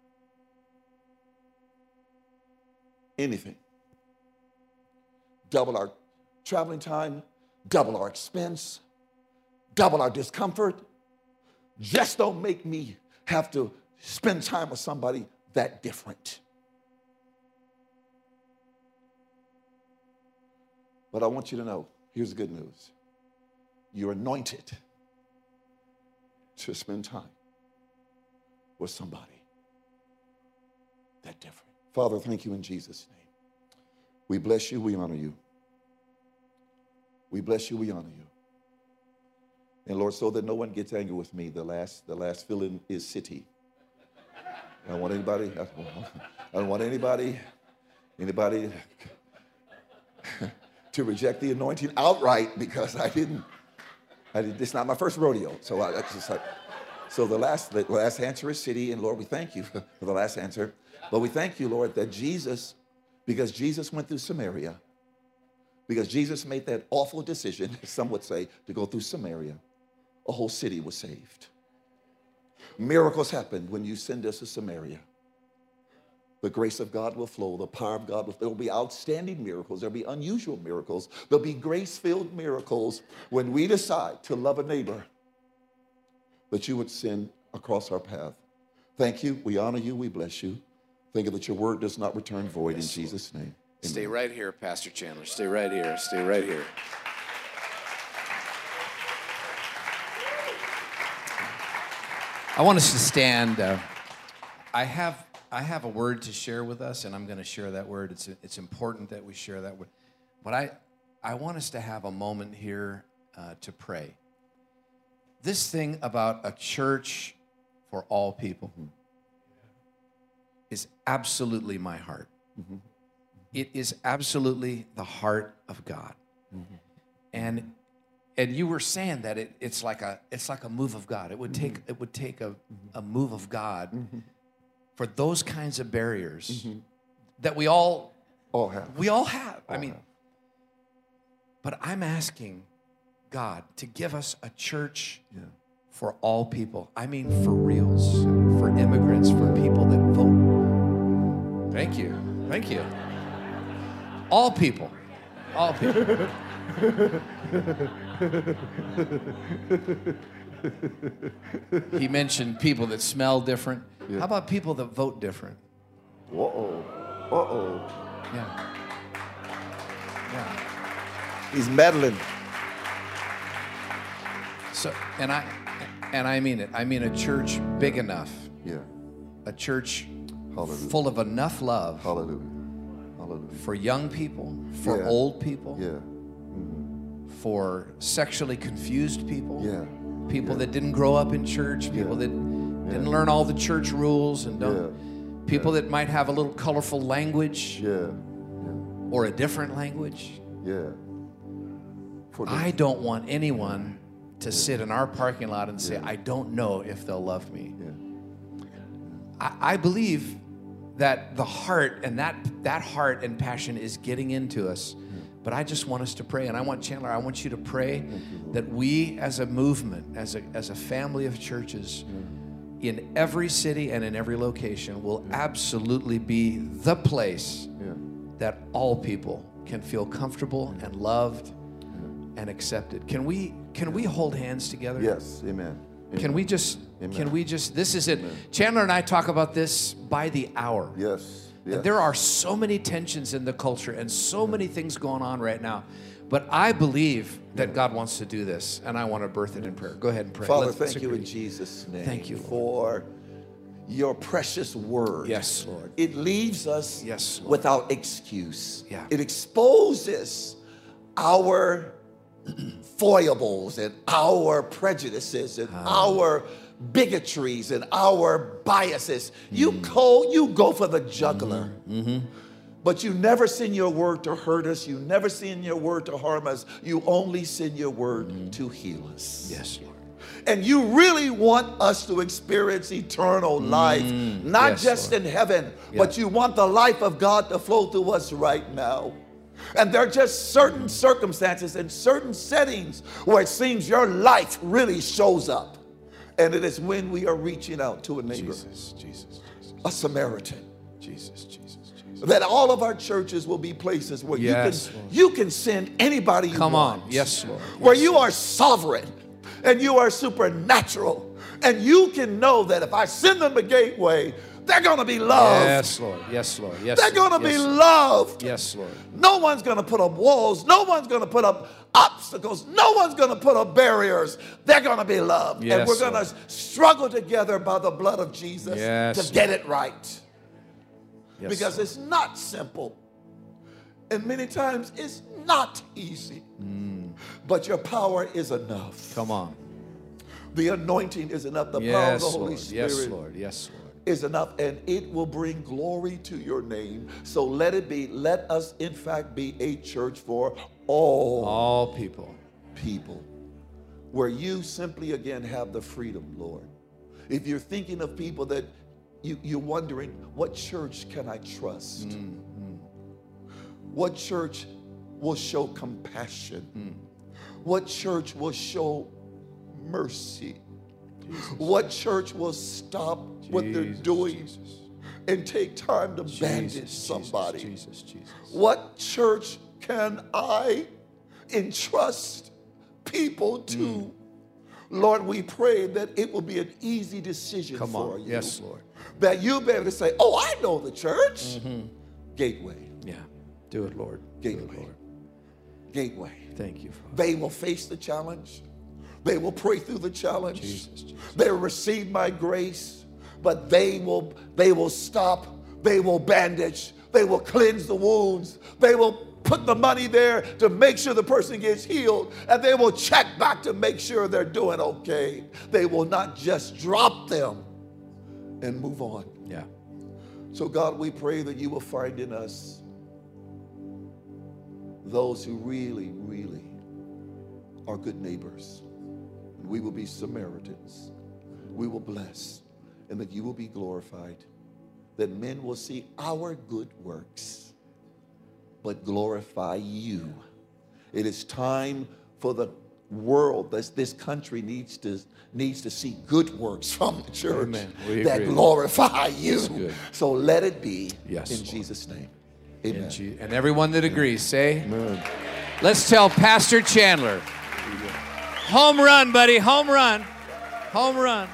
S3: Anything. Double our traveling time, double our expense, double our discomfort. Just don't make me have to spend time with somebody that different. But I want you to know, here's the good news. You're anointed to spend time with somebody that different. Father, thank you in Jesus' name. We bless you, we honor you. We bless you, we honor you. And Lord, so that no one gets angry with me, the last, the last fill-in is city. I don't want anybody, I don't want, I don't want anybody, anybody to reject the anointing outright because I didn't, I did, it's not my first rodeo. So I, that's just like, so the last, the last answer is city, and Lord, we thank you for the last answer. But we thank you, Lord, that Jesus, because Jesus went through Samaria, because Jesus made that awful decision, some would say, to go through Samaria. a whole city was saved. Miracles happen when you send us to Samaria. The grace of God will flow. The power of God will flow. There will be outstanding miracles. There will be unusual miracles. There will be grace-filled miracles when we decide to love a neighbor that you would send across our path. Thank you. We honor you. We bless you. Thank you that your word does not return void, in Jesus' name. Amen.
S4: Stay right here, Pastor Chandler. Stay right here. Stay right here. I want us to stand. Uh, I have I have a word to share with us, and I'm going to share that word. It's it's important that we share that word. But I I want us to have a moment here uh, to pray. This thing about a church for all people mm-hmm. is absolutely my heart. Mm-hmm. It is absolutely the heart of God. Mm-hmm. And and you were saying that it, it's like a it's like a move of God. It would mm-hmm. take it would take a, a move of God mm-hmm. for those kinds of barriers mm-hmm. that we all
S3: all have.
S4: We all have.
S3: All
S4: I mean,
S3: have.
S4: But I'm asking God to give us a church
S3: yeah.
S4: for all people. I mean, for reals, for immigrants, for people that vote. Thank you. Thank you. All people. All people. He mentioned people that smell different. Yeah. How about people that vote different?
S3: Uh-oh. Uh-oh.
S4: Yeah. Yeah.
S3: He's meddling.
S4: So, and I, and I mean it. I mean a church big enough.
S3: Yeah.
S4: A church
S3: Hallelujah.
S4: full of enough love.
S3: Hallelujah. Hallelujah.
S4: For young people, for
S3: yeah.
S4: old people,
S3: yeah. Mm-hmm.
S4: for sexually confused people,
S3: yeah.
S4: people
S3: yeah.
S4: that didn't grow up in church, people
S3: yeah.
S4: that
S3: yeah.
S4: didn't learn all the church rules, and don't,
S3: yeah.
S4: people
S3: yeah.
S4: that might have a little colorful language
S3: yeah. yeah.
S4: or a different language.
S3: Yeah. For
S4: I don't want anyone to yeah. sit in our parking lot and say, yeah. I don't know if they'll love me.
S3: Yeah.
S4: I, I believe that the heart and that that heart and passion is getting into us. Yeah. But I just want us to pray. And I want Chandler, I want you to pray you, that we as a movement, as a, as a family of churches, yeah. in every city and in every location will yeah. absolutely be the place yeah. that all people can feel comfortable yeah. and loved yeah. and accepted. Can we can we hold hands together?
S3: Yes, amen. Amen.
S4: Can we just
S3: Amen.
S4: Can we just, this is it.
S3: Amen.
S4: Chandler and I talk about this by the hour.
S3: Yes. yes.
S4: And there are so many tensions in the culture and so many things going on right now. But I believe that God wants to do this, and I want to birth it in prayer. Go ahead and pray.
S3: Father,
S4: Let's,
S3: thank
S4: let's
S3: you
S4: agree.
S3: in Jesus' name.
S4: Thank you, Lord.
S3: For your precious word.
S4: Yes, Lord.
S3: It leaves us
S4: yes, Lord.
S3: without excuse.
S4: Yeah.
S3: It exposes our foibles and our prejudices and
S4: um.
S3: our bigotries and our biases. You go, you go for the jugular.
S4: Mm-hmm. Mm-hmm.
S3: But you never send your word to hurt us. You never send your word to harm us. You only send your word mm-hmm. to heal us.
S4: Yes, Lord.
S3: And you really want us to experience eternal life, mm, not
S4: yes,
S3: just
S4: Lord.
S3: in heaven,
S4: yeah.
S3: but you want the life of God to flow through us right now. And there are just certain circumstances and certain settings where it seems your life really shows up. And it is when we are reaching out to a neighbor,
S4: Jesus, Jesus, Jesus,
S3: a Samaritan,
S4: Jesus, Jesus, Jesus.
S3: that all of our churches will be places where
S4: yes,
S3: you can
S4: Lord.
S3: you can send anybody you
S4: Come
S3: want.
S4: on, yes, Lord.
S3: Where
S4: yes,
S3: you
S4: Lord.
S3: are sovereign and you are supernatural, and you can know that if I send them a gateway, they're going to be loved.
S4: Yes, Lord. Yes, Lord. Yes,
S3: they're going to
S4: yes,
S3: be
S4: Lord.
S3: loved.
S4: Yes, Lord.
S3: No one's going to put up walls. No one's going to put up obstacles. No one's going to put up barriers. They're going to be loved.
S4: Yes,
S3: and we're going to struggle together by the blood of Jesus
S4: yes,
S3: to get it right.
S4: Yes,
S3: because
S4: Lord.
S3: it's not simple. And many times it's not easy.
S4: Mm.
S3: But your power is enough.
S4: Come on.
S3: The anointing is enough. The
S4: yes,
S3: power of the Holy
S4: Lord.
S3: Spirit
S4: Yes, Lord. Yes, Lord.
S3: is enough, and it will bring glory to your name. So let it be. Let us, in fact, be a church for all,
S4: all people.
S3: people, where you simply, again, have the freedom, Lord. If you're thinking of people that you, you're wondering, what church can I trust?
S4: Mm-hmm.
S3: What church will show compassion?
S4: Mm.
S3: What church will show mercy? What church will stop what they're doing and take time to bandage somebody?
S4: Jesus, Jesus.
S3: What church can I entrust people to? Mm. Lord, we pray that it will be an easy decision
S4: Come
S3: for
S4: on.
S3: you.
S4: Yes, Lord.
S3: That you'll be able to say, oh, I know the church.
S4: Mm-hmm.
S3: Gateway.
S4: Yeah. Do it, Lord.
S3: Gateway.
S4: Do it, Lord.
S3: Gateway.
S4: Thank you, Father.
S3: They will face the challenge. They will pray through the challenge.
S4: Jesus, Jesus.
S3: They will receive my grace, but they will, they will stop. They will bandage. They will cleanse the wounds. They will put the money there to make sure the person gets healed, and they will check back to make sure they're doing okay. They will not just drop them and move on.
S4: Yeah.
S3: So God, we pray that you will find in us those who really, really are good neighbors. We will be Samaritans. We will bless, and that you will be glorified. That men will see our good works, but glorify you. It is time for the world, this, this country needs to, needs to see good works from the church that glorify you. So let it be, yes, in Lord. Jesus' name. Amen.
S4: Je- and everyone that agrees, say, Amen. Let's tell Pastor Chandler. Home run, buddy, home run. Home run.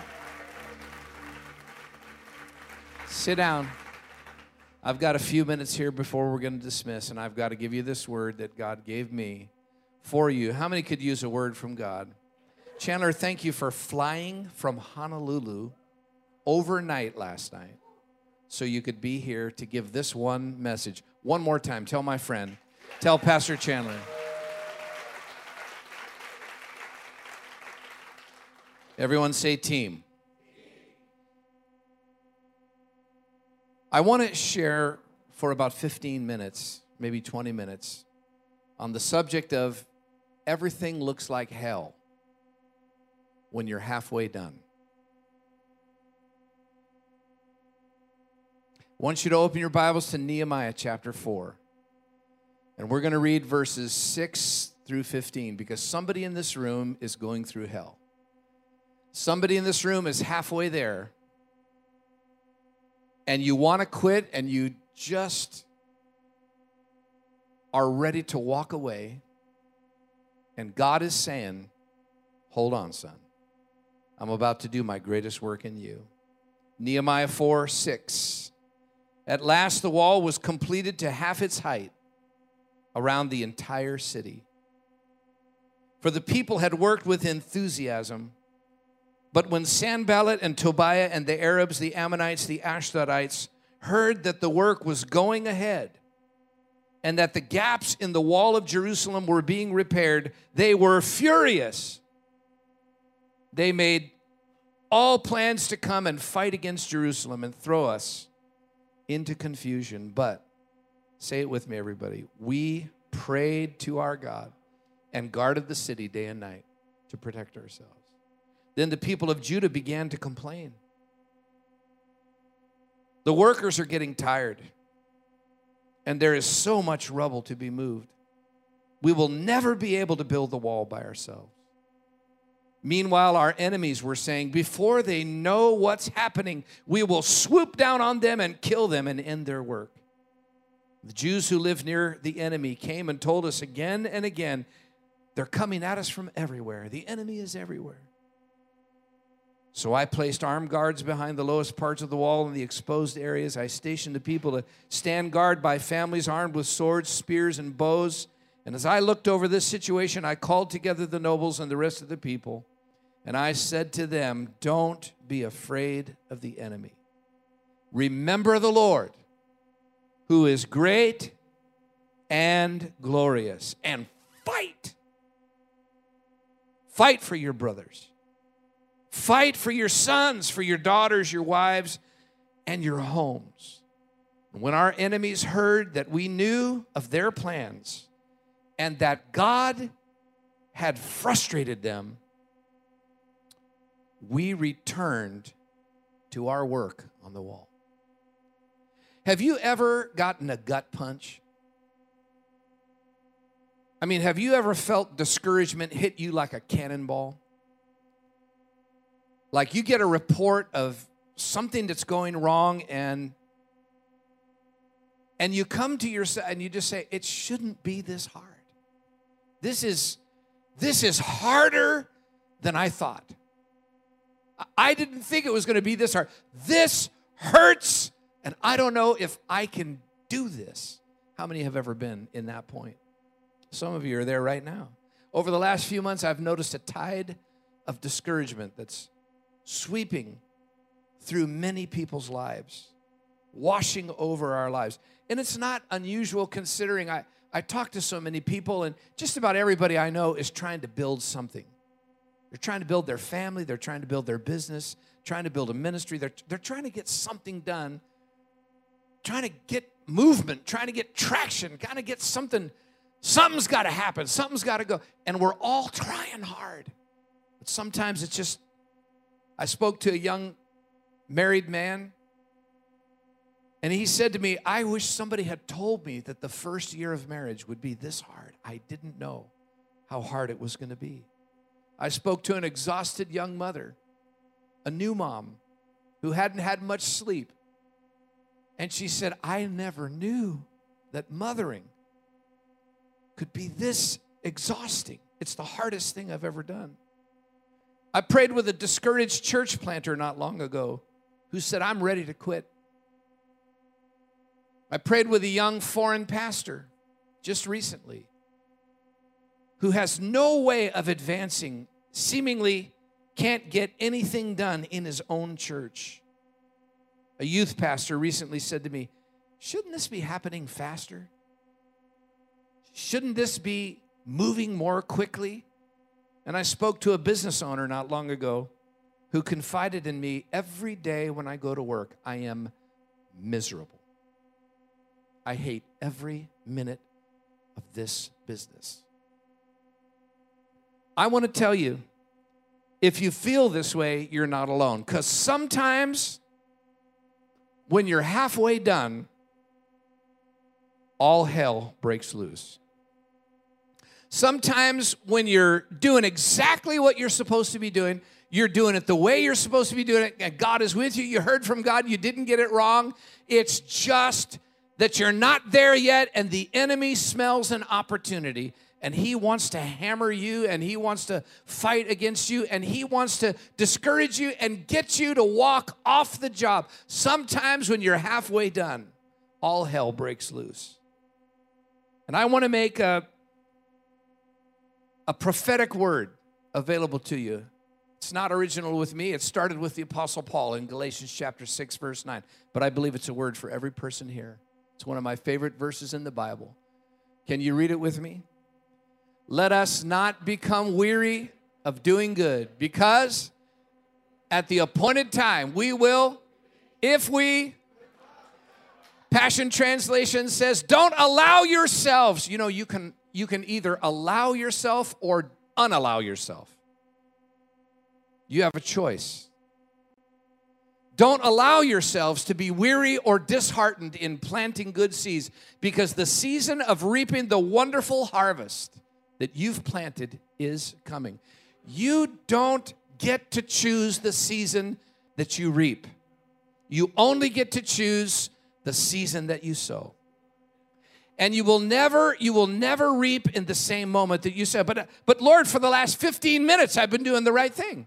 S4: Sit down. I've got a few minutes here before we're going to dismiss, and I've got to give you this word that God gave me for you. How many could use a word from God? Chandler, thank you for flying from Honolulu overnight last night so you could be here to give this one message. One more time, tell my friend, tell Pastor Chandler. Everyone say team. I want to share for about fifteen minutes, maybe twenty minutes, on the subject of everything looks like hell when you're halfway done. I want you to open your Bibles to Nehemiah chapter four. And we're going to read verses six through fifteen because somebody in this room is going through hell. Somebody in this room is halfway there. And you want to quit and you just are ready to walk away. And God is saying, hold on, son. I'm about to do my greatest work in you. Nehemiah four, six. At last the wall was completed to half its height around the entire city. For the people had worked with enthusiasm. But when Sanballat and Tobiah and the Arabs, the Ammonites, the Ashdodites heard that the work was going ahead and that the gaps in the wall of Jerusalem were being repaired, they were furious. They made all plans to come and fight against Jerusalem and throw us into confusion. But, say it with me, everybody, we prayed to our God and guarded the city day and night to protect ourselves. Then the people of Judah began to complain. The workers are getting tired, and there is so much rubble to be moved. We will never be able to build the wall by ourselves. Meanwhile, our enemies were saying, before they know what's happening, we will swoop down on them and kill them and end their work. The Jews who lived near the enemy came and told us again and again, they're coming at us from everywhere. The enemy is everywhere. So I placed armed guards behind the lowest parts of the wall in the exposed areas. I stationed the people to stand guard by families armed with swords, spears, and bows. And as I looked over this situation, I called together the nobles and the rest of the people. And I said to them, don't be afraid of the enemy. Remember the Lord, who is great and glorious. And fight. Fight for your brothers. Fight for your sons, for your daughters, your wives, and your homes. When our enemies heard that we knew of their plans and that God had frustrated them, we returned to our work on the wall. Have you ever gotten a gut punch? I mean, have you ever felt discouragement hit you like a cannonball? Like you get a report of something that's going wrong, and and you come to yourself and you just say, it shouldn't be this hard. This is this is harder than I thought. I didn't think it was going to be this hard. This hurts, and I don't know if I can do this. How many have ever been in that point? Some of you are there right now. Over the last few months, I've noticed a tide of discouragement that's sweeping through many people's lives, washing over our lives. And it's not unusual considering I, I talk to so many people, and just about everybody I know is trying to build something. They're trying to build their family. They're trying to build their business, trying to build a ministry. They're, they're trying to get something done, trying to get movement, trying to get traction, trying to get something. Something's got to happen. Something's got to go. And we're all trying hard. But sometimes it's just, I spoke to a young married man, and he said to me, I wish somebody had told me that the first year of marriage would be this hard. I didn't know how hard it was going to be. I spoke to an exhausted young mother, a new mom, who hadn't had much sleep. And she said, I never knew that mothering could be this exhausting. It's the hardest thing I've ever done. I prayed with a discouraged church planter not long ago who said, I'm ready to quit. I prayed with a young foreign pastor just recently who has no way of advancing, seemingly can't get anything done in his own church. A youth pastor recently said to me, shouldn't this be happening faster? Shouldn't this be moving more quickly? And I spoke to a business owner not long ago who confided in me, every day when I go to work, I am miserable. I hate every minute of this business. I want to tell you, if you feel this way, you're not alone. Because sometimes when you're halfway done, all hell breaks loose. Sometimes when you're doing exactly what you're supposed to be doing, you're doing it the way you're supposed to be doing it, and God is with you, you heard from God, you didn't get it wrong. It's just that you're not there yet, and the enemy smells an opportunity, and he wants to hammer you, and he wants to fight against you, and he wants to discourage you and get you to walk off the job. Sometimes when you're halfway done, all hell breaks loose. And I want to make a, a prophetic word available to you. It's not original with me. It started with the Apostle Paul in Galatians chapter six, verse nine. But I believe it's a word for every person here. It's one of my favorite verses in the Bible. Can you read it with me? Let us not become weary of doing good, because at the appointed time we will, if we, Passion Translation says, don't allow yourselves. You know, you can, you can either allow yourself or unallow yourself. You have a choice. Don't allow yourselves to be weary or disheartened in planting good seeds, because the season of reaping the wonderful harvest that you've planted is coming. You don't get to choose the season that you reap. You only get to choose the season that you sow. And you will never, you will never reap in the same moment that you sow. But, but Lord, for the last fifteen minutes, I've been doing the right thing.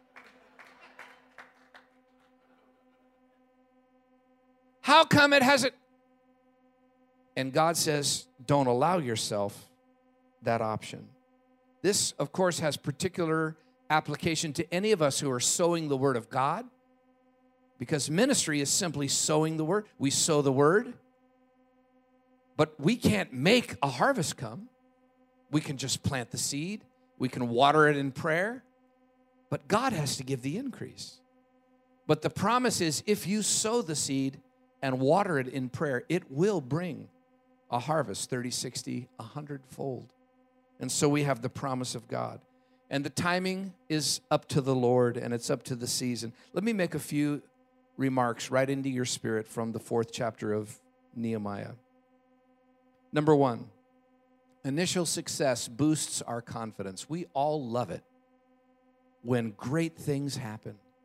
S4: How come it hasn't? And God says, don't allow yourself that option. This, of course, has particular application to any of us who are sowing the word of God, because ministry is simply sowing the word. We sow the word, but we can't make a harvest come. We can just plant the seed. We can water it in prayer, but God has to give the increase. But the promise is, if you sow the seed and water it in prayer, it will bring a harvest, thirty, sixty, one hundred fold. And so we have the promise of God. And the timing is up to the Lord, and it's up to the season. Let me make a few remarks right into your spirit from the fourth chapter of Nehemiah. Number one, initial success boosts our confidence. We all love it when great things happen.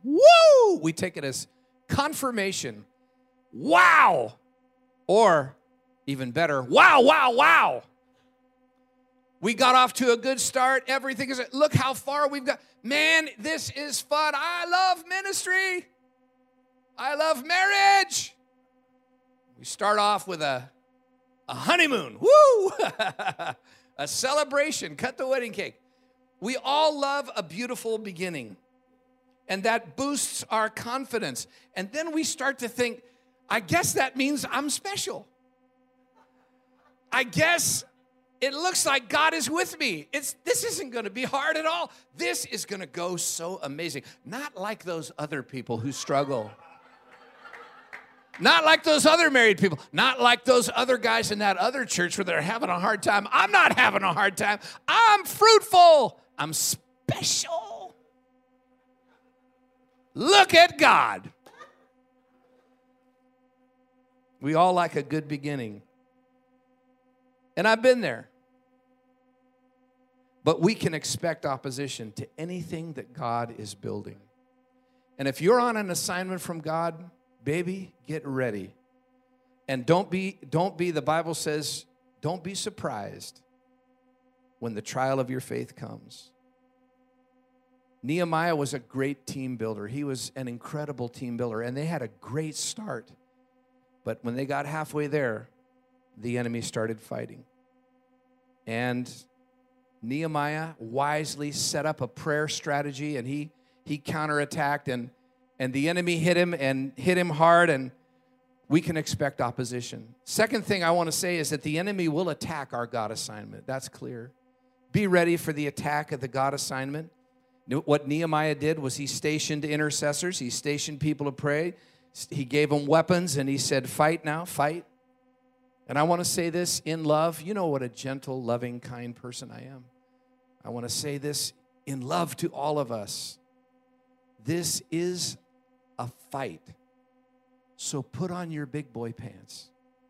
S4: woo! We take it as confirmation. Wow! Or even better, wow, wow, wow. We got off to a good start. Everything is, look how far we've got. Man, this is fun. I love ministry. I love marriage. We start off with a, a honeymoon. Woo! A celebration. Cut the wedding cake. We all love a beautiful beginning. And that boosts our confidence. And then we start to think, I guess that means I'm special. I guess it looks like God is with me. It's, this isn't going to be hard at all. This is going to go so amazing. Not like those other people who struggle. Not like those other married people. Not like those other guys in that other church where they're having a hard time. I'm not having a hard time. I'm fruitful. I'm special. Look at God. We all like a good beginning. And I've been there. But we can expect opposition to anything that God is building. And if you're on an assignment from God, baby, get ready. And don't be, don't be, the Bible says, don't be surprised when the trial of your faith comes. Nehemiah was a great team builder. He was an incredible team builder, and they had a great start. But when they got halfway there, the enemy started fighting. And Nehemiah wisely set up a prayer strategy, and he he counterattacked, and and the enemy hit him and hit him hard, and we can expect opposition. Second thing I want to say is that the enemy will attack our God assignment. That's clear. Be ready for the attack of the God assignment. What Nehemiah did was he stationed intercessors. He stationed people to pray. He gave them weapons, and he said, fight now, fight. And I want to say this in love. You know what a gentle, loving, kind person I am. I want to say this in love to all of us. This is a fight. So put on your big boy pants.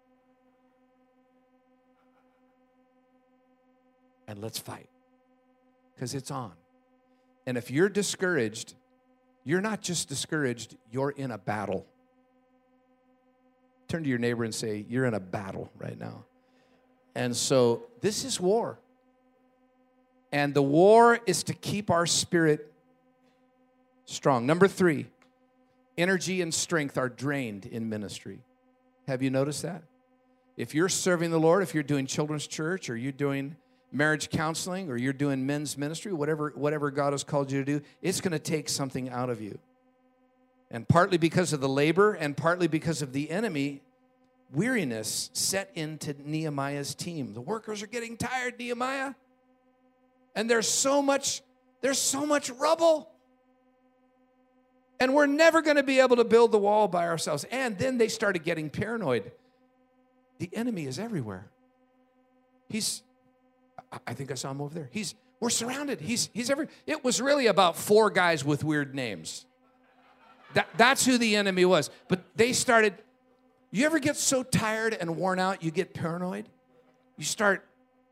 S4: And let's fight. Because it's on. And if you're discouraged, you're not just discouraged, you're in a battle. Turn to your neighbor and say, you're in a battle right now. And so this is war. And the war is to keep our spirit strong. Number three, energy and strength are drained in ministry. Have you noticed that? If you're serving the Lord, if you're doing children's church, or you're doing marriage counseling, or you're doing men's ministry, whatever, whatever God has called you to do, it's going to take something out of you. And partly because of the labor and partly because of the enemy, weariness set into Nehemiah's team. The workers are getting tired, Nehemiah. And there's so much, there's so much rubble. And we're never going to be able to build the wall by ourselves. And then they started getting paranoid. The enemy is everywhere. He's, I think I saw him over there. He's, we're surrounded. He's, he's every, it was really about four guys with weird names. That, that's who the enemy was. But they started, you ever get so tired and worn out, you get paranoid? You start,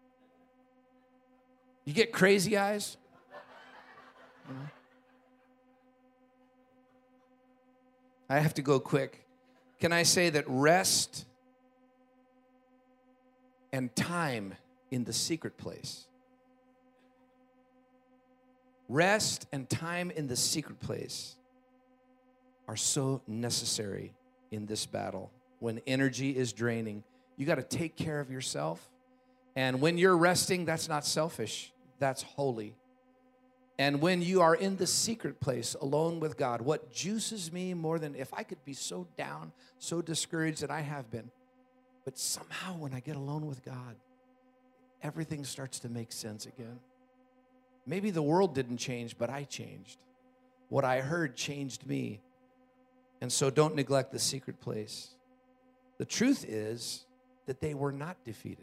S4: you get crazy eyes? You know? I have to go quick. Can I say that rest and time in the secret place, rest and time in the secret place are so necessary in this battle. When energy is draining, you got to take care of yourself. And when you're resting, that's not selfish. That's holy. And when you are in the secret place alone with God, what juices me more than if I could be so down, so discouraged that I have been. But somehow when I get alone with God, everything starts to make sense again. Maybe the world didn't change, but I changed. What I heard changed me. And so don't neglect the secret place. The truth is that they were not defeated.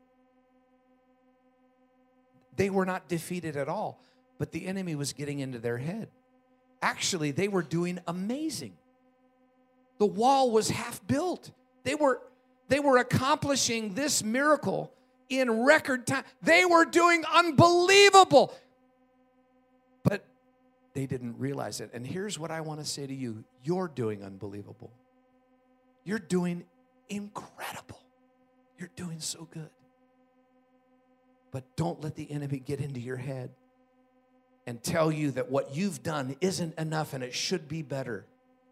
S4: They were not defeated at all. But the enemy was getting into their head. Actually, they were doing amazing. The wall was half built. They were, they were accomplishing this miracle in record time. They were doing unbelievable. But they didn't realize it. And here's what I want to say to you. You're doing unbelievable. You're doing incredible. You're doing so good. But don't let the enemy get into your head and tell you that what you've done isn't enough and it should be better.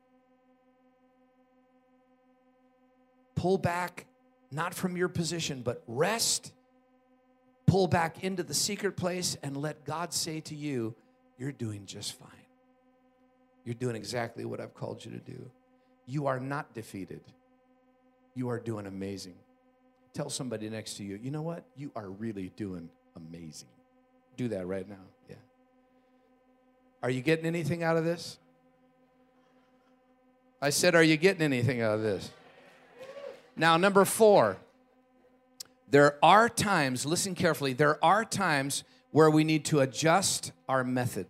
S4: Pull back, not from your position, but rest. Pull back into the secret place and let God say to you, you're doing just fine. You're doing exactly what I've called you to do. You are not defeated. You are doing amazing. Tell somebody next to you, you know what? You are really doing amazing. Do that right now. Yeah. Are you getting anything out of this? I said, are you getting anything out of this? Now, number four, there are times, listen carefully, there are times where we need to adjust our method.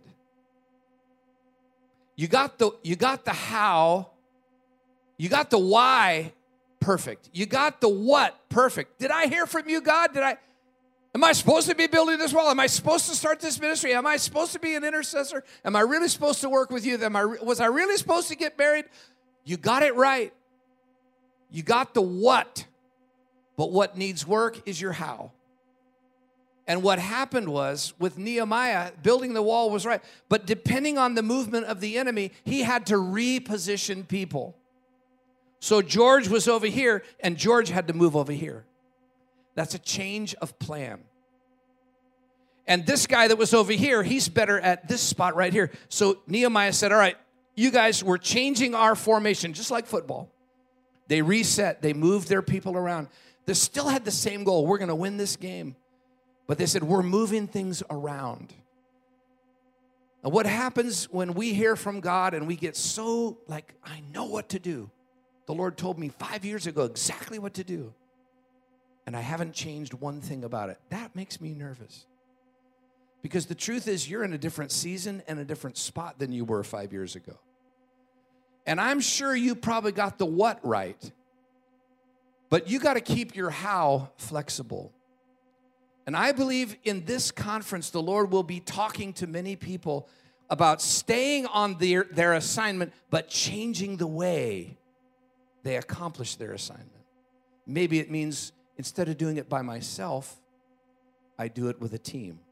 S4: You got the, you got the how, you got the why perfect. You got the what perfect. Did I hear from you, God? Did I, am I supposed to be building this wall? Am I supposed to start this ministry? Am I supposed to be an intercessor? Am I really supposed to work with you? Am I, was I really supposed to get married? You got it right. You got the what, but what needs work is your how. And what happened was, with Nehemiah, building the wall was right, but depending on the movement of the enemy, he had to reposition people. So George was over here, and George had to move over here. That's a change of plan. And this guy that was over here, he's better at this spot right here. So Nehemiah said, all right, you guys, we're changing our formation, just like football. They reset. They moved their people around. They still had the same goal. We're going to win this game. But they said, we're moving things around. And what happens when we hear from God and we get so like, I know what to do. The Lord told me five years ago exactly what to do. And I haven't changed one thing about it. That makes me nervous. Because the truth is, you're in a different season and a different spot than you were five years ago. And I'm sure you probably got the what right. But you got to keep your how flexible. And I believe in this conference, the Lord will be talking to many people about staying on their, their assignment, but changing the way they accomplish their assignment. Maybe it means instead of doing it by myself, I do it with a team.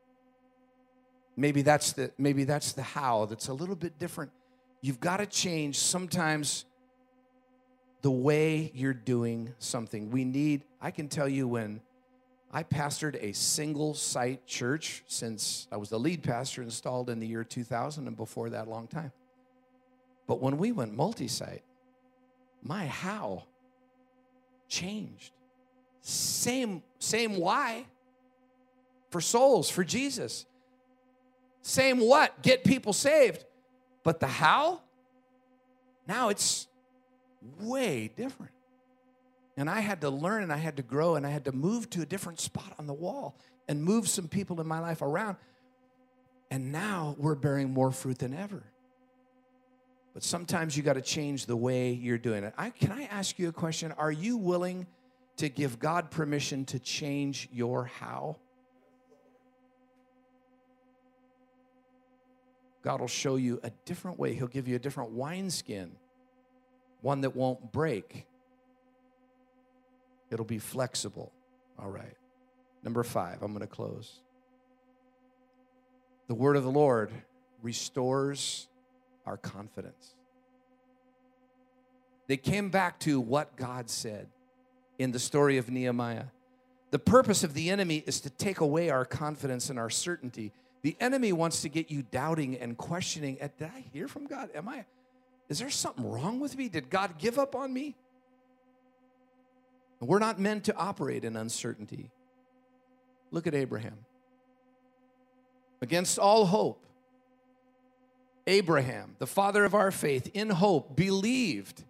S4: Maybe that's the, maybe that's the how that's a little bit different. You've got to change sometimes the way you're doing something. We need, I can tell you when I pastored a single site church since I was the lead pastor installed in the year two thousand and before that, a long time. But when we went multi-site, my how changed. Same, same why for souls, for Jesus. Same what, get people saved. But the how, now it's way different. And I had to learn and I had to grow and I had to move to a different spot on the wall and move some people in my life around. And now we're bearing more fruit than ever. But sometimes you got to change the way you're doing it. I, can I ask you a question? Are you willing to give God permission to change your how? God will show you a different way. He'll give you a different wineskin, one that won't break. It'll be flexible. All right. Number five, I'm going to close. The word of the Lord restores our confidence. They came back to what God said in the story of Nehemiah. The purpose of the enemy is to take away our confidence and our certainty. The enemy wants to get you doubting and questioning. Did I hear from God? Am I, is there something wrong with me? Did God give up on me? We're not meant to operate in uncertainty. Look at Abraham. Against all hope, Abraham, the father of our faith, in hope, believed.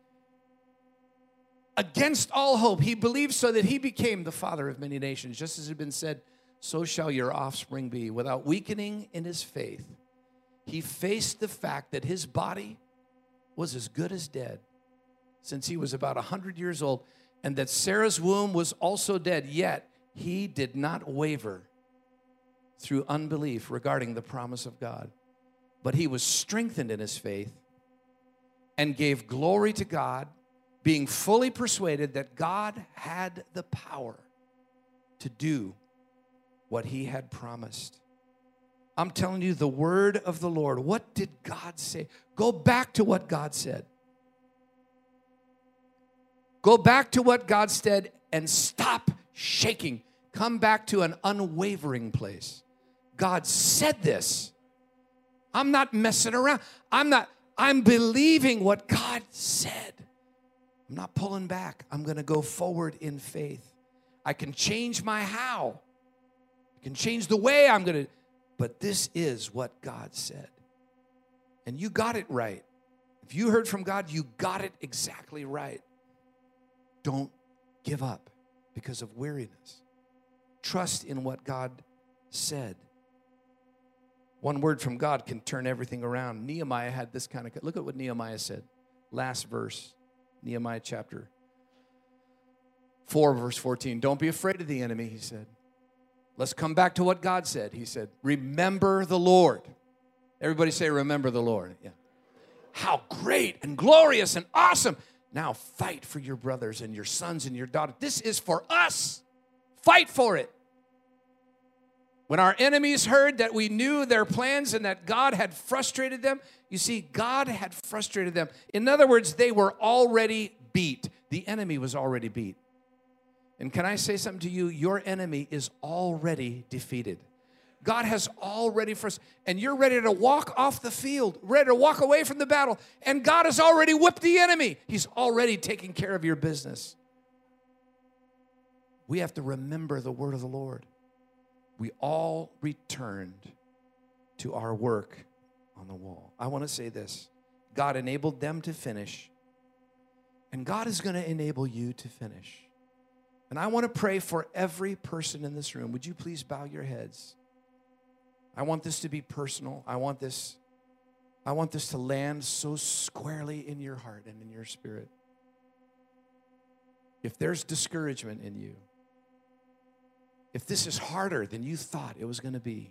S4: Against all hope, he believed so that he became the father of many nations. Just as it had been said, so shall your offspring be. Without weakening in his faith, he faced the fact that his body was as good as dead since he was about one hundred years old, and that Sarah's womb was also dead, yet he did not waver through unbelief regarding the promise of God. but he was strengthened in his faith and gave glory to God, being fully persuaded that God had the power to do what he had promised. I'm telling you, the word of the Lord. What did God say? Go back to what God said. Go back to what God said and stop shaking. Come back to an unwavering place. God said this. I'm not messing around. I'm not, I'm believing what God said. I'm not pulling back. I'm going to go forward in faith. I can change my how. I can change the way I'm going to, but this is what God said. And you got it right. If you heard from God, you got it exactly right. Don't give up because of weariness. Trust in what God said. One word from God can turn everything around. Nehemiah had this kind of, look at what Nehemiah said. Last verse, Nehemiah chapter four, verse fourteen. Don't be afraid of the enemy, he said. Let's come back to what God said. He said, remember the Lord. Everybody say, remember the Lord. Yeah. How great and glorious and awesome. Now fight for your brothers and your sons and your daughters. This is for us. Fight for it. When our enemies heard that we knew their plans and that God had frustrated them, you see, God had frustrated them. In other words, they were already beat. The enemy was already beat. And can I say something to you? Your enemy is already defeated. God has already frustrated, and you're ready to walk off the field, ready to walk away from the battle, and God has already whipped the enemy. He's already taking care of your business. We have to remember the word of the Lord. We all returned to our work on the wall. I want to say this. God enabled them to finish, and God is going to enable you to finish. And I want to pray for every person in this room. Would you please bow your heads? I want this to be personal. I want this, I want this to land so squarely in your heart and in your spirit. If there's discouragement in you, if this is harder than you thought it was going to be,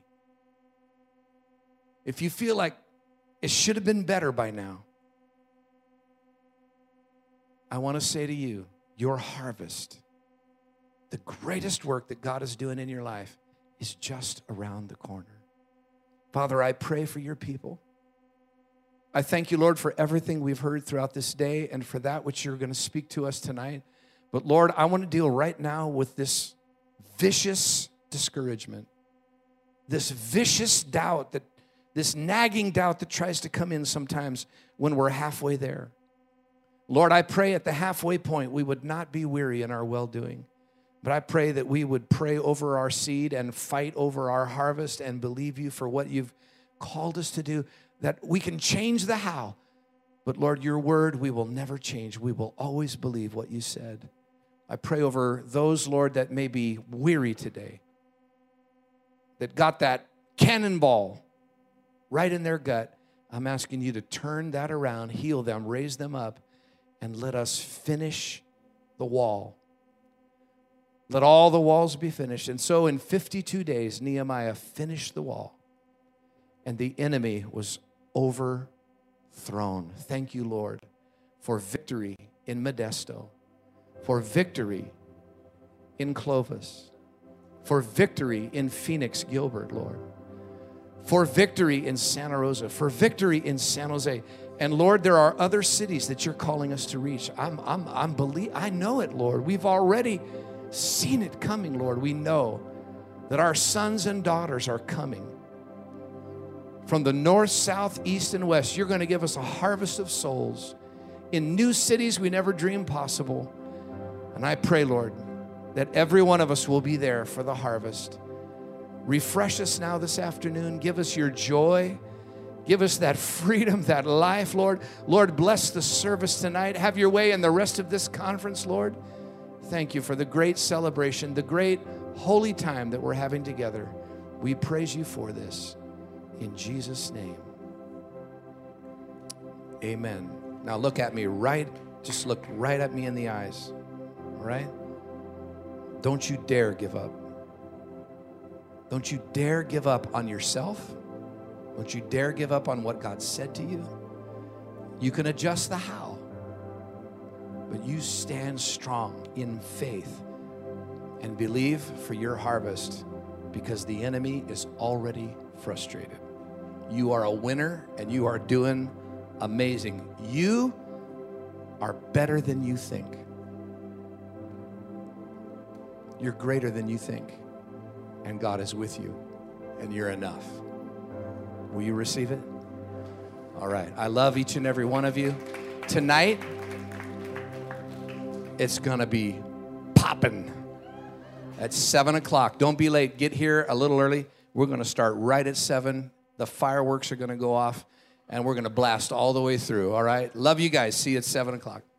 S4: if you feel like it should have been better by now, I want to say to you, your harvest, the greatest work that God is doing in your life, is just around the corner. Father, I pray for your people. I thank you, Lord, for everything we've heard throughout this day and for that which you're going to speak to us tonight. But Lord, I want to deal right now with this vicious discouragement, this vicious doubt, that this nagging doubt that tries to come in sometimes when we're halfway there. Lord, I pray at the halfway point we would not be weary in our well-doing. But I pray that we would pray over our seed and fight over our harvest and believe you for what you've called us to do, that we can change the how. But Lord, your word we will never change. We will always believe what you said. I pray over those, Lord, that may be weary today, that got that cannonball right in their gut. I'm asking you to turn that around, heal them, raise them up, and let us finish the wall. Let all the walls be finished. And so in fifty-two days, Nehemiah finished the wall, and the enemy was overthrown. Thank you, Lord, for victory in Modesto, for victory in Clovis, for victory in Phoenix, Gilbert, Lord, for victory in Santa Rosa, for victory in San Jose. And Lord, there are other cities that you're calling us to reach. I'm, I'm, I'm believe, I know it, Lord. We've already seen it coming, Lord. We know that our sons and daughters are coming from the north, south, east, and west. You're going to give us a harvest of souls in new cities we never dreamed possible. And I pray, Lord, that every one of us will be there for the harvest. Refresh us now this afternoon. Give us your joy. Give us that freedom, that life, Lord. Lord, bless the service tonight. Have your way in the rest of this conference, Lord. Thank you for the great celebration, the great holy time that we're having together. We praise you for this. In Jesus' name, amen. Now look at me right, just look right at me in the eyes, all right? Don't you dare give up. Don't you dare give up on yourself. Don't you dare give up on what God said to you. You can adjust the how, but you stand strong in faith and believe for your harvest, because the enemy is already frustrated. You are a winner and you are doing amazing. You are better than you think. You're greater than you think. And God is with you. And you're enough. Will you receive it? All right. I love each and every one of you. Tonight, it's going to be popping at seven o'clock. Don't be late. Get here a little early. We're going to start right at seven. The fireworks are going to go off, and we're going to blast all the way through. All right? Love you guys. See you at seven o'clock.